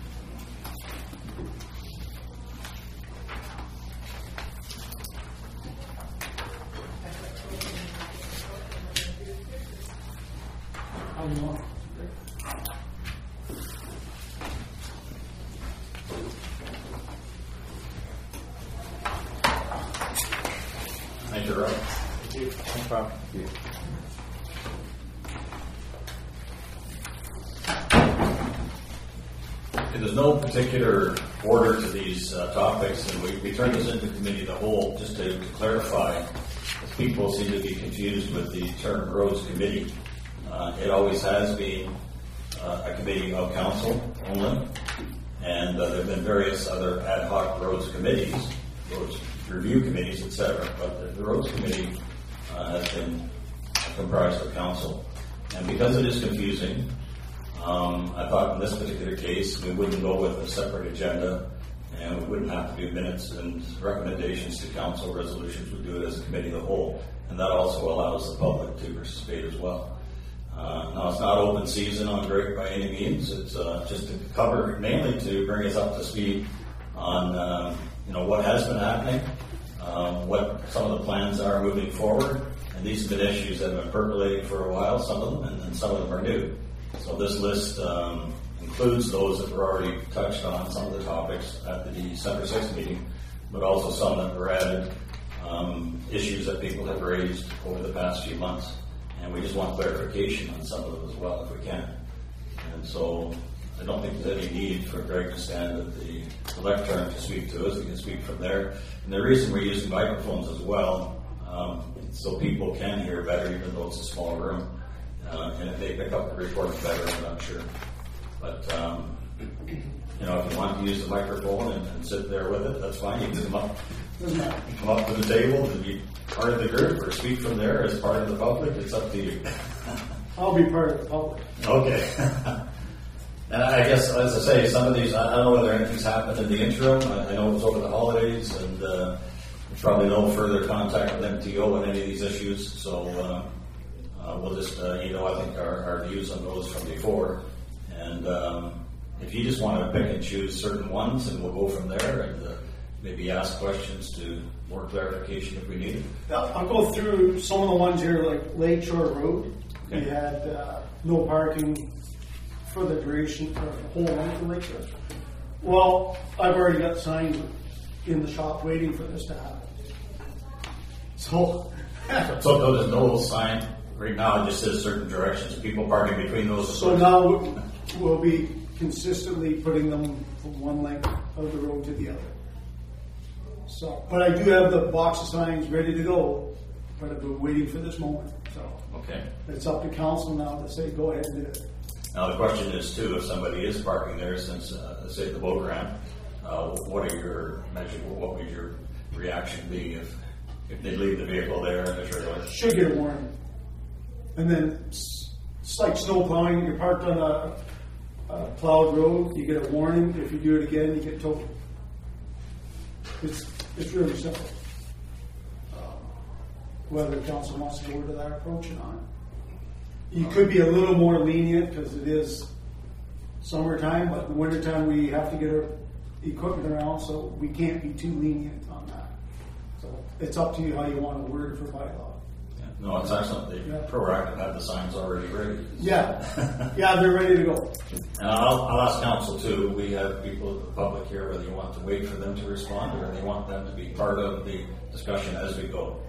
Thank you, Rob. No problem. Okay, there's no particular order to these uh, topics, and we, we turn this into committee of the whole just to, to clarify. People seem to be confused with the term roads committee. Uh, it always has been, uh, a committee of council only, and uh, there have been various other ad hoc roads committees, roads review committees, et cetera. But the roads committee uh, has been comprised of council, and because it is confusing, um, I thought in this particular case we wouldn't go with a separate agenda, and we wouldn't have to do minutes and recommendations to council resolutions. We'd do it as a committee of the whole, and that also allows the public to participate as well. Uh, now, it's not open season on Greg by any means. It's uh, just to cover, mainly to bring us up to speed on uh, you know what has been happening, um, what some of the plans are moving forward, and these have been issues that have been percolating for a while, some of them, and then some of them are new. So this list um, includes those that were already touched on, some of the topics at the December sixth meeting, but also some that were added, um, issues that people have raised over the past few months. And we just want clarification on some of them as well, if we can. And so I don't think there's any need for Greg to stand at the lectern to speak to us. He can speak from there. And the reason we're using microphones as well, um, so people can hear better, even though it's a small room. Uh, and if they pick up the recording better, I'm not sure. But, um, you know, if you want to use the microphone and, and sit there with it, that's fine. You can come up, come up to the table and be part of the group or speak from there as part of the public. It's up to you. I'll be part of the public. Okay. And I guess, as I say, some of these, I don't know whether anything's happened in the interim. I, I know it was over the holidays, and uh, there's probably no further contact with M T O on any of these issues. So uh, uh, we'll just, uh, you know, I think our, our views on those from before. And um, if you just want to pick and choose certain ones, and we'll go from there and uh, maybe ask questions to more clarification if we need it. I'll go through some of the ones here, like Lakeshore Road. Okay. We had uh, no parking for the duration for the whole length of Lakeshore. Well, I've already got signs in the shop waiting for this to happen. So, So there's no sign right now, it just says certain directions, people parking between those. so now we'll be consistently putting them from one length of the road to the other. So, but I do have the box of signs ready to go, but I've been waiting for this moment. So Okay. it's up to council now to say, go ahead and do it. Now the question is too, if somebody is parking there since, uh, say the boat ramp, uh, what are your measures, what would your reaction be if, if they leave the vehicle there in the trailer? Should get a warning. And then it's it's like snow plowing, you're parked on a, a plowed road, you get a warning. If you do it again, you get towed. It's, it's really simple. Um, Whether council wants to go to that approach or not. You could be a little more lenient because it is summertime, but in the wintertime we have to get our equipment around, so we can't be too lenient on that. So it's up to you how you want to word it for bylaw. Yeah. No, it's excellent. They Yeah. proactive, have the signs already ready. Yeah, yeah, they're ready to go. And I'll, I'll ask council too, we have people in the public here, whether you want to wait for them to respond or they want them to be part of the discussion as we go.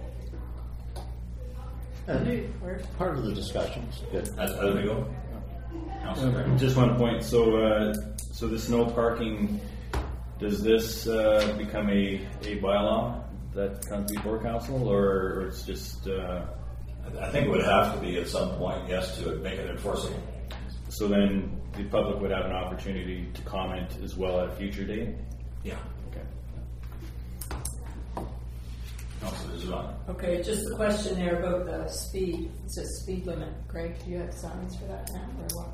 And part of the discussions. Good. As, as we go. Councilor. Um, Just one point. So, uh, so this no parking, does this uh, become a, a bylaw that comes before council, or, or it's just? Uh, I think it would have to be at some point, yes, to make it enforceable. so then the public would have an opportunity to comment as well at a future date. Yeah. Okay. Councilor Zuan. Okay, just the question there about the speed. It says speed limit. Greg, do you have signs for that now or what?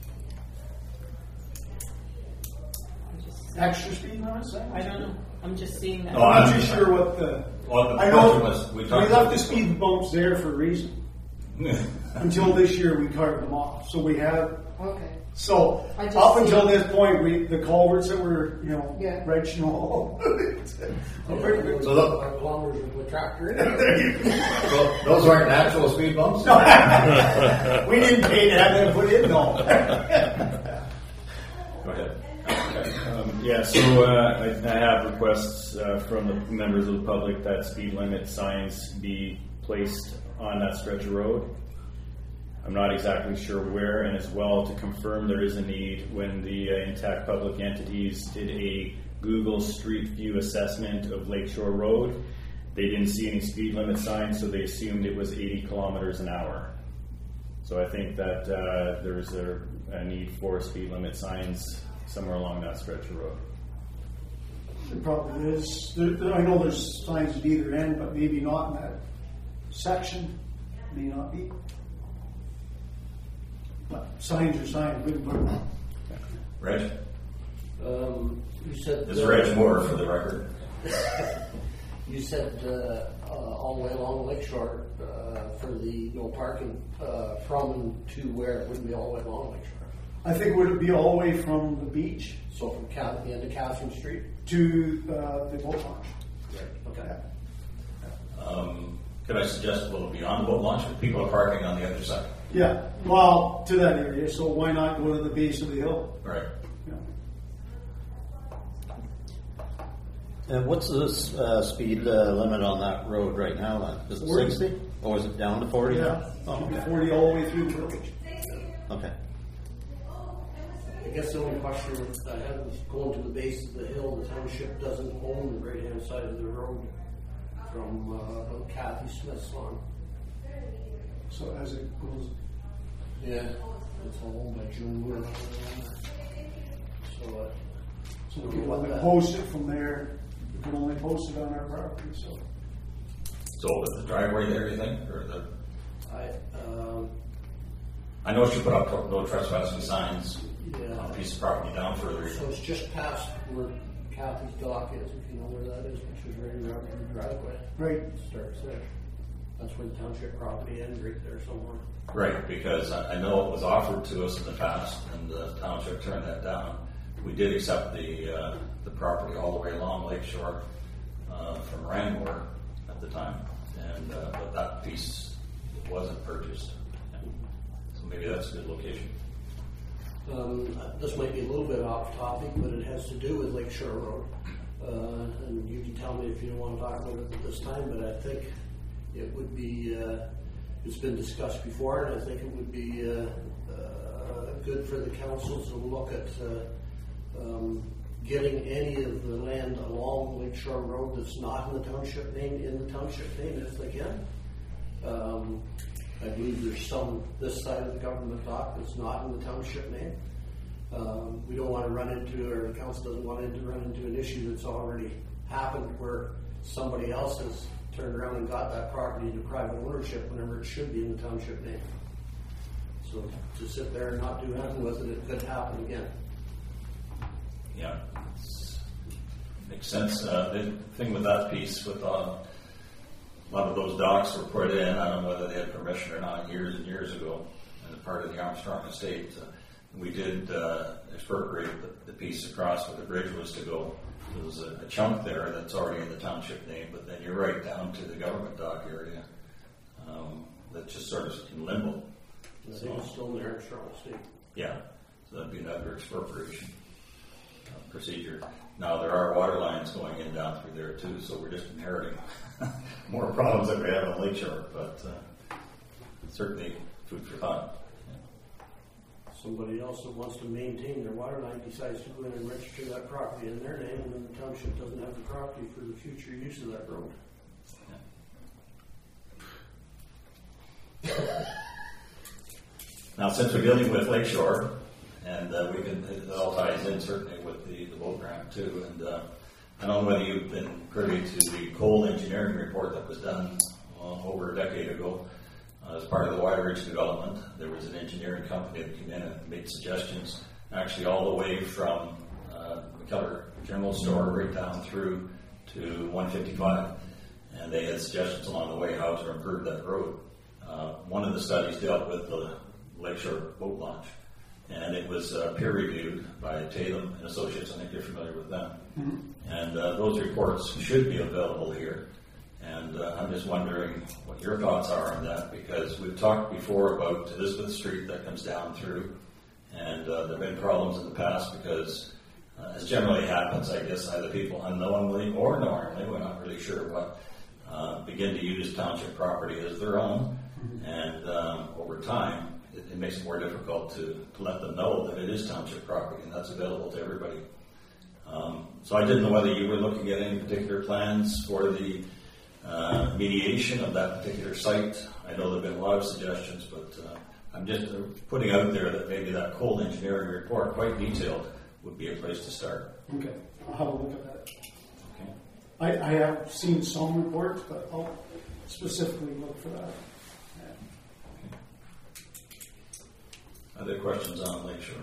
I'm just- Extra speed limits? I don't know. I'm just seeing that. Oh, I'm I'm not too sure what the. Well, the I question know was, we we talked left about the speed bumps there for a reason. Until this year, we carved them off. So we have. Okay. So I just up see- until this point, we the culverts that were you know Yeah. wrenching all. Pretty good. So look, Five kilometers with the tractor. so those aren't natural speed bumps? We didn't pay to have them put in, no. Go ahead. Okay. Um, yeah, so uh, I, I have requests uh, from the members of the public that speed limit signs be placed on that stretch of road. I'm not exactly sure where, and as well to confirm there is a need. When the uh, Intact Public Entities did a Google Street View assessment of Lakeshore Road, they didn't see any speed limit signs, so they assumed it was eighty kilometers an hour. So I think that uh, there's a, a need for speed limit signs somewhere along that stretch of road. It probably is. There, there, I know there's signs at either end, but maybe not in that section. May not be. But signs are signs. We can put them on. Reg? Um, you said This is Reg Moore for the record. you said uh, uh, all the way along Lakeshore uh, for the no parking uh, from and to where it wouldn't be all the way along Lakeshore. I think would it be all the way from the beach So from Cath- the end of Catherine Street. to uh, the boat launch? Right. Okay. Um, could I suggest a little beyond boat launch, but people are parking on the other side? Yeah. Well, to that area. So why not go to the base of the hill? Right. Yeah. And what's the uh, speed uh, limit on that road right now then? Is it forty. sixty? Or is it down to forty Yeah. now? Oh, Should be okay. forty all the way through the village. Okay. I guess the only question I had was going to the base of the hill. The township doesn't own the right-hand side of the road from uh, about Kathy Smith's lawn. So as it goes, Yeah, it's all owned by June Wood. So, uh, so we can only post it from there. We can only post it on our property. So So is the driveway there, you think, or the? I, um, I know she put up no trespassing signs yeah. on a piece of property down further. So it's just past where Kathy's dock is, if you know where that is, which is right around the driveway. right. It starts there. That's where the township property ends, right there somewhere. Right, because I I know it was offered to us in the past, and the township turned that down. We did accept the uh, the property all the way along Lakeshore uh, from Rangmore at the time, and uh, but that piece wasn't purchased. So maybe that's a good location. Um, this might be a little bit off topic, but it has to do with Lakeshore Road. Uh, and you can tell me if you don't want to talk about it at this time, but I think it would be, uh, it's been discussed before, and I think it would be uh, uh, good for the council to look at uh, um, getting any of the land along Lakeshore Road that's not in the township name, in the township name if they can. Um, I believe there's some this side of the government dock that's not in the township name. Um, we don't want to run into, or the council doesn't want to run into an issue that's already happened where somebody else has turned around and got that property into private ownership whenever it should be in the township name. So to sit there and not do anything with it, it could happen again. Yeah, it's, makes sense. Uh, the thing with that piece, with uh, a lot of those docks were put in, I don't know whether they had permission or not, years and years ago, as a part of the Armstrong estate. Uh, we did uh, expropriate the, the piece across where the bridge was to go. There was a, a chunk there that's already in the township name, but then you're right down to the government dock area. Um, that's just sort of in limbo. I think it's still in the Armstrong estate. Yeah, so that'd be another expropriation uh, procedure. Now, there are water lines going in down through there too, so we're just inheriting more problems than we have on Lakeshore, but uh, certainly food for thought. Somebody else that wants to maintain their water line decides to go in and register that property in their name, and then the township doesn't have the property for the future use of that road. Yeah. Now, since we're dealing with Lakeshore, and uh, we can, it all ties in certainly with the, the boat ramp too, and uh, I don't know whether you've been privy to the coal engineering report that was done uh, over a decade ago. Uh, as part of the White Ridge development, there was an engineering company that came in and made suggestions, actually all the way from uh, McKellar General Store right down through to one fifty-five, and they had suggestions along the way how to improve that road. Uh, one of the studies dealt with the Lakeshore boat launch, and it was uh, peer reviewed by Tatum and Associates. I think you're familiar with them. Mm-hmm. And uh, those reports should be available here. And uh, I'm just wondering what your thoughts are on that, because we've talked before about Elizabeth Street that comes down through, and uh, there have been problems in the past because, uh, as generally happens, I guess either people unknowingly or knowingly, we're not really sure what, uh, begin to use township property as their own, mm-hmm. and um, over time, it, it makes it more difficult to, to let them know that it is township property and that's available to everybody. Um, so I didn't know whether you were looking at any particular plans for the Uh, mediation of that particular site. I know there have been a lot of suggestions, but uh, I'm just uh, putting out there that maybe that cold engineering report, quite detailed, would be a place to start. Okay, I'll have a look at that. Okay. I, I have seen some reports, but I'll specifically look for that. Other questions on Lake Shore?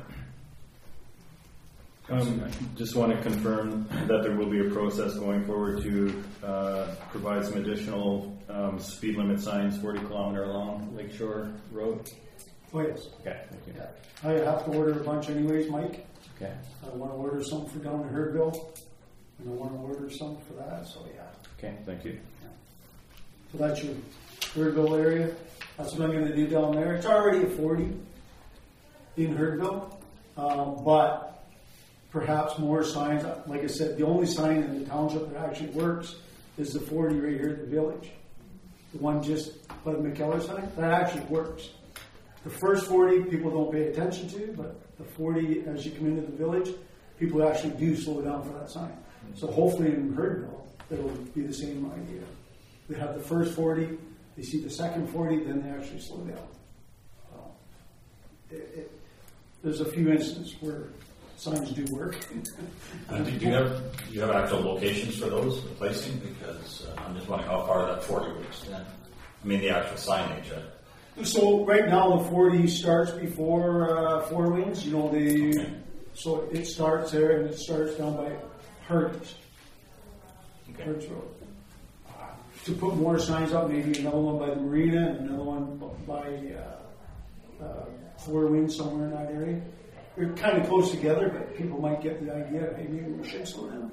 Um, just want to confirm that there will be a process going forward to uh, provide some additional um, speed limit signs forty kilometer along Lakeshore Road. Oh, yes. Okay, thank you. I have to order a bunch anyways, Mike. Okay. I want to order some for down in Herdville, and I want to order some for that, so yeah. Okay, thank you. So that's your Herdville area. That's what I'm going to do down there. It's already a forty in Herdville, um, but perhaps more signs. Like I said, the only sign in the township that actually works is the forty right here at the village. The one just by the McKellar sign, that actually works. The first forty people don't pay attention to, but the forty as you come into the village, people actually do slow down for that sign. So hopefully in Herdville, it'll be the same idea. They have the first forty, they see the second forty, then they actually slow down. So it, it, there's a few instances where signs do work. Uh, do you have do you have actual locations for those replacing? Because uh, I'm just wondering how far that forty would extend. I mean, the actual signage. Uh, So right now the forty starts before uh, Four Winds. You know, they Okay. so it starts there and it starts down by Hertz, okay. Hertz Road. To put more signs up, maybe another one by the marina and another one by uh, uh, Four Winds somewhere in that area. They're kind of close together, but people might get the idea. Hey, maybe we should slow down.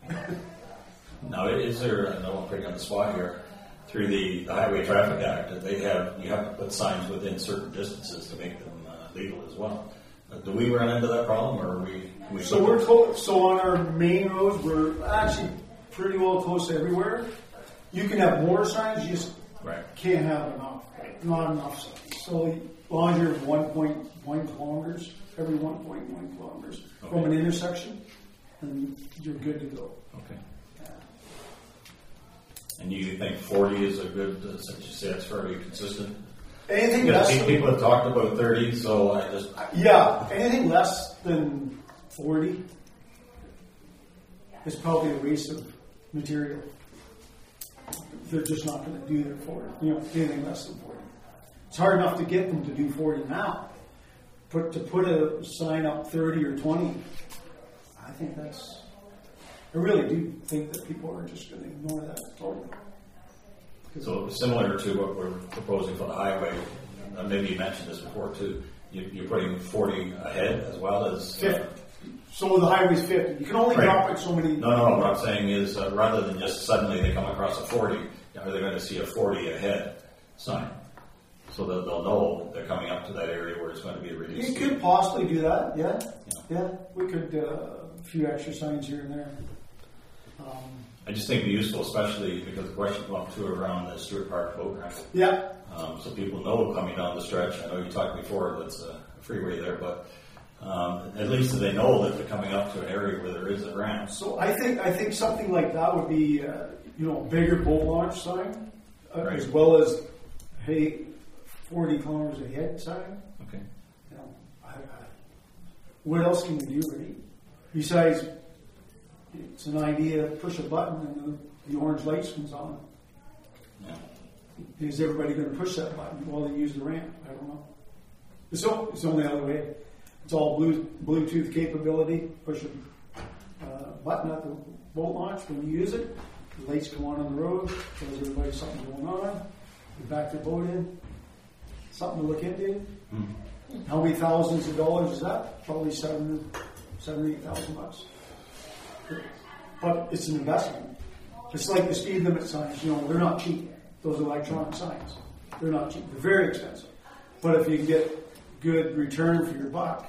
Now, is there? I know I'm putting on the spot here. Through the, the Highway Traffic Act, that they have you have to put signs within certain distances to make them uh, legal as well. Uh, do we run into that problem, or are we? we So we're close. So on our main roads, we're actually pretty well close to everywhere. You can have more signs, you just right. can't have enough. Not enough signs. So as long as you're one point one kilometers, every one point one kilometers Okay. from an intersection, then you're good to go. Okay. And you think forty is a good, uh, since you say it's fairly consistent? Anything Because less pe- than, people have talked about thirty, so I just, yeah, anything less than forty is probably a waste of material. They're just not going to do their forty. You know, anything less than forty. It's hard enough to get them to do forty now. But to put a sign up thirty or twenty, I think that's. I really do think that people are just going to ignore that totally. so similar to what we're proposing for the highway, uh, maybe you mentioned this before too, you, you're putting forty ahead as well as... Uh, fifty. So the highway's fifty. You can only Right. drop it so many. no, no, no, what I'm saying is uh, rather than just suddenly they come across a forty, are they going to see a forty ahead sign? So that they'll know they're coming up to that area where it's going to be a reduced You speed. could possibly do that, yeah. Yeah. Yeah, we could, uh, a few extra signs here and there. Um, I just think it'd be useful, especially because the question came up too around the Stewart Park boat ramp. yeah, Um, so people know coming down the stretch. I know you talked before that's a freeway there, but um, at least they know that they're coming up to an area where there is a ramp. so I think, I think something like that would be, uh, you know, a bigger boat launch sign, uh, Right. as well as, hey, forty kilometers ahead sign. Okay. You know, I, I, what else can you do, really? Besides, it's an idea, push a button and the, the orange lights comes on. Yeah. Is everybody going to push that button while they use the ramp? I don't know. It's, o- it's the only other way. It's all blue, Bluetooth capability. Push a uh, button at the boat launch when you use it. The lights come on on the road. Shows everybody something going on. You back your boat in. Something to look into. Mm-hmm. How many thousands of dollars is that? Probably seven, seven, eight thousand bucks. But it's an investment. It's like the speed limit signs. You know, they're not cheap. Those electronic signs, they're not cheap. They're very expensive. But if you can get good return for your buck,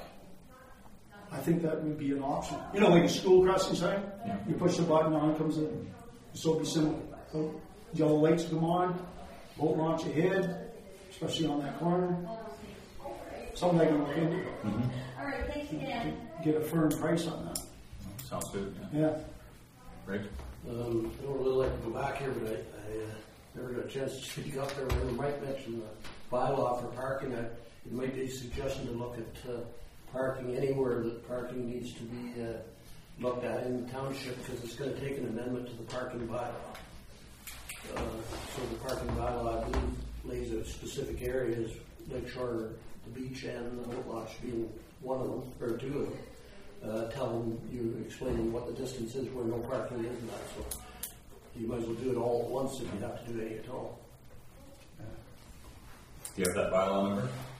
I think that would be an option. You know, like a school crossing sign. Yeah. You push the button, on comes in. So it'd be similar. So yellow lights come on, boat launch ahead, especially on that corner. Something I can look into. Mm-hmm. Get a firm price on that. Sounds good. Yeah. Yeah. Great. Um, I don't really like to go back here, but I, I uh, never got a chance to speak up there. Remember Mike mentioned the bylaw for parking, I, it might be a suggestion to look at uh, parking anywhere that parking needs to be uh, looked at in the township, because it's going to take an amendment to the parking bylaw. Uh, so the parking bylaw, I believe, lays out specific areas, Lakeshore, the beach, and the boat launch being one of them, or two of them, uh, telling you, explaining what the distance is where no parking is and that. So you might as well do it all at once if you have to do any at all. Do you have that bylaw number?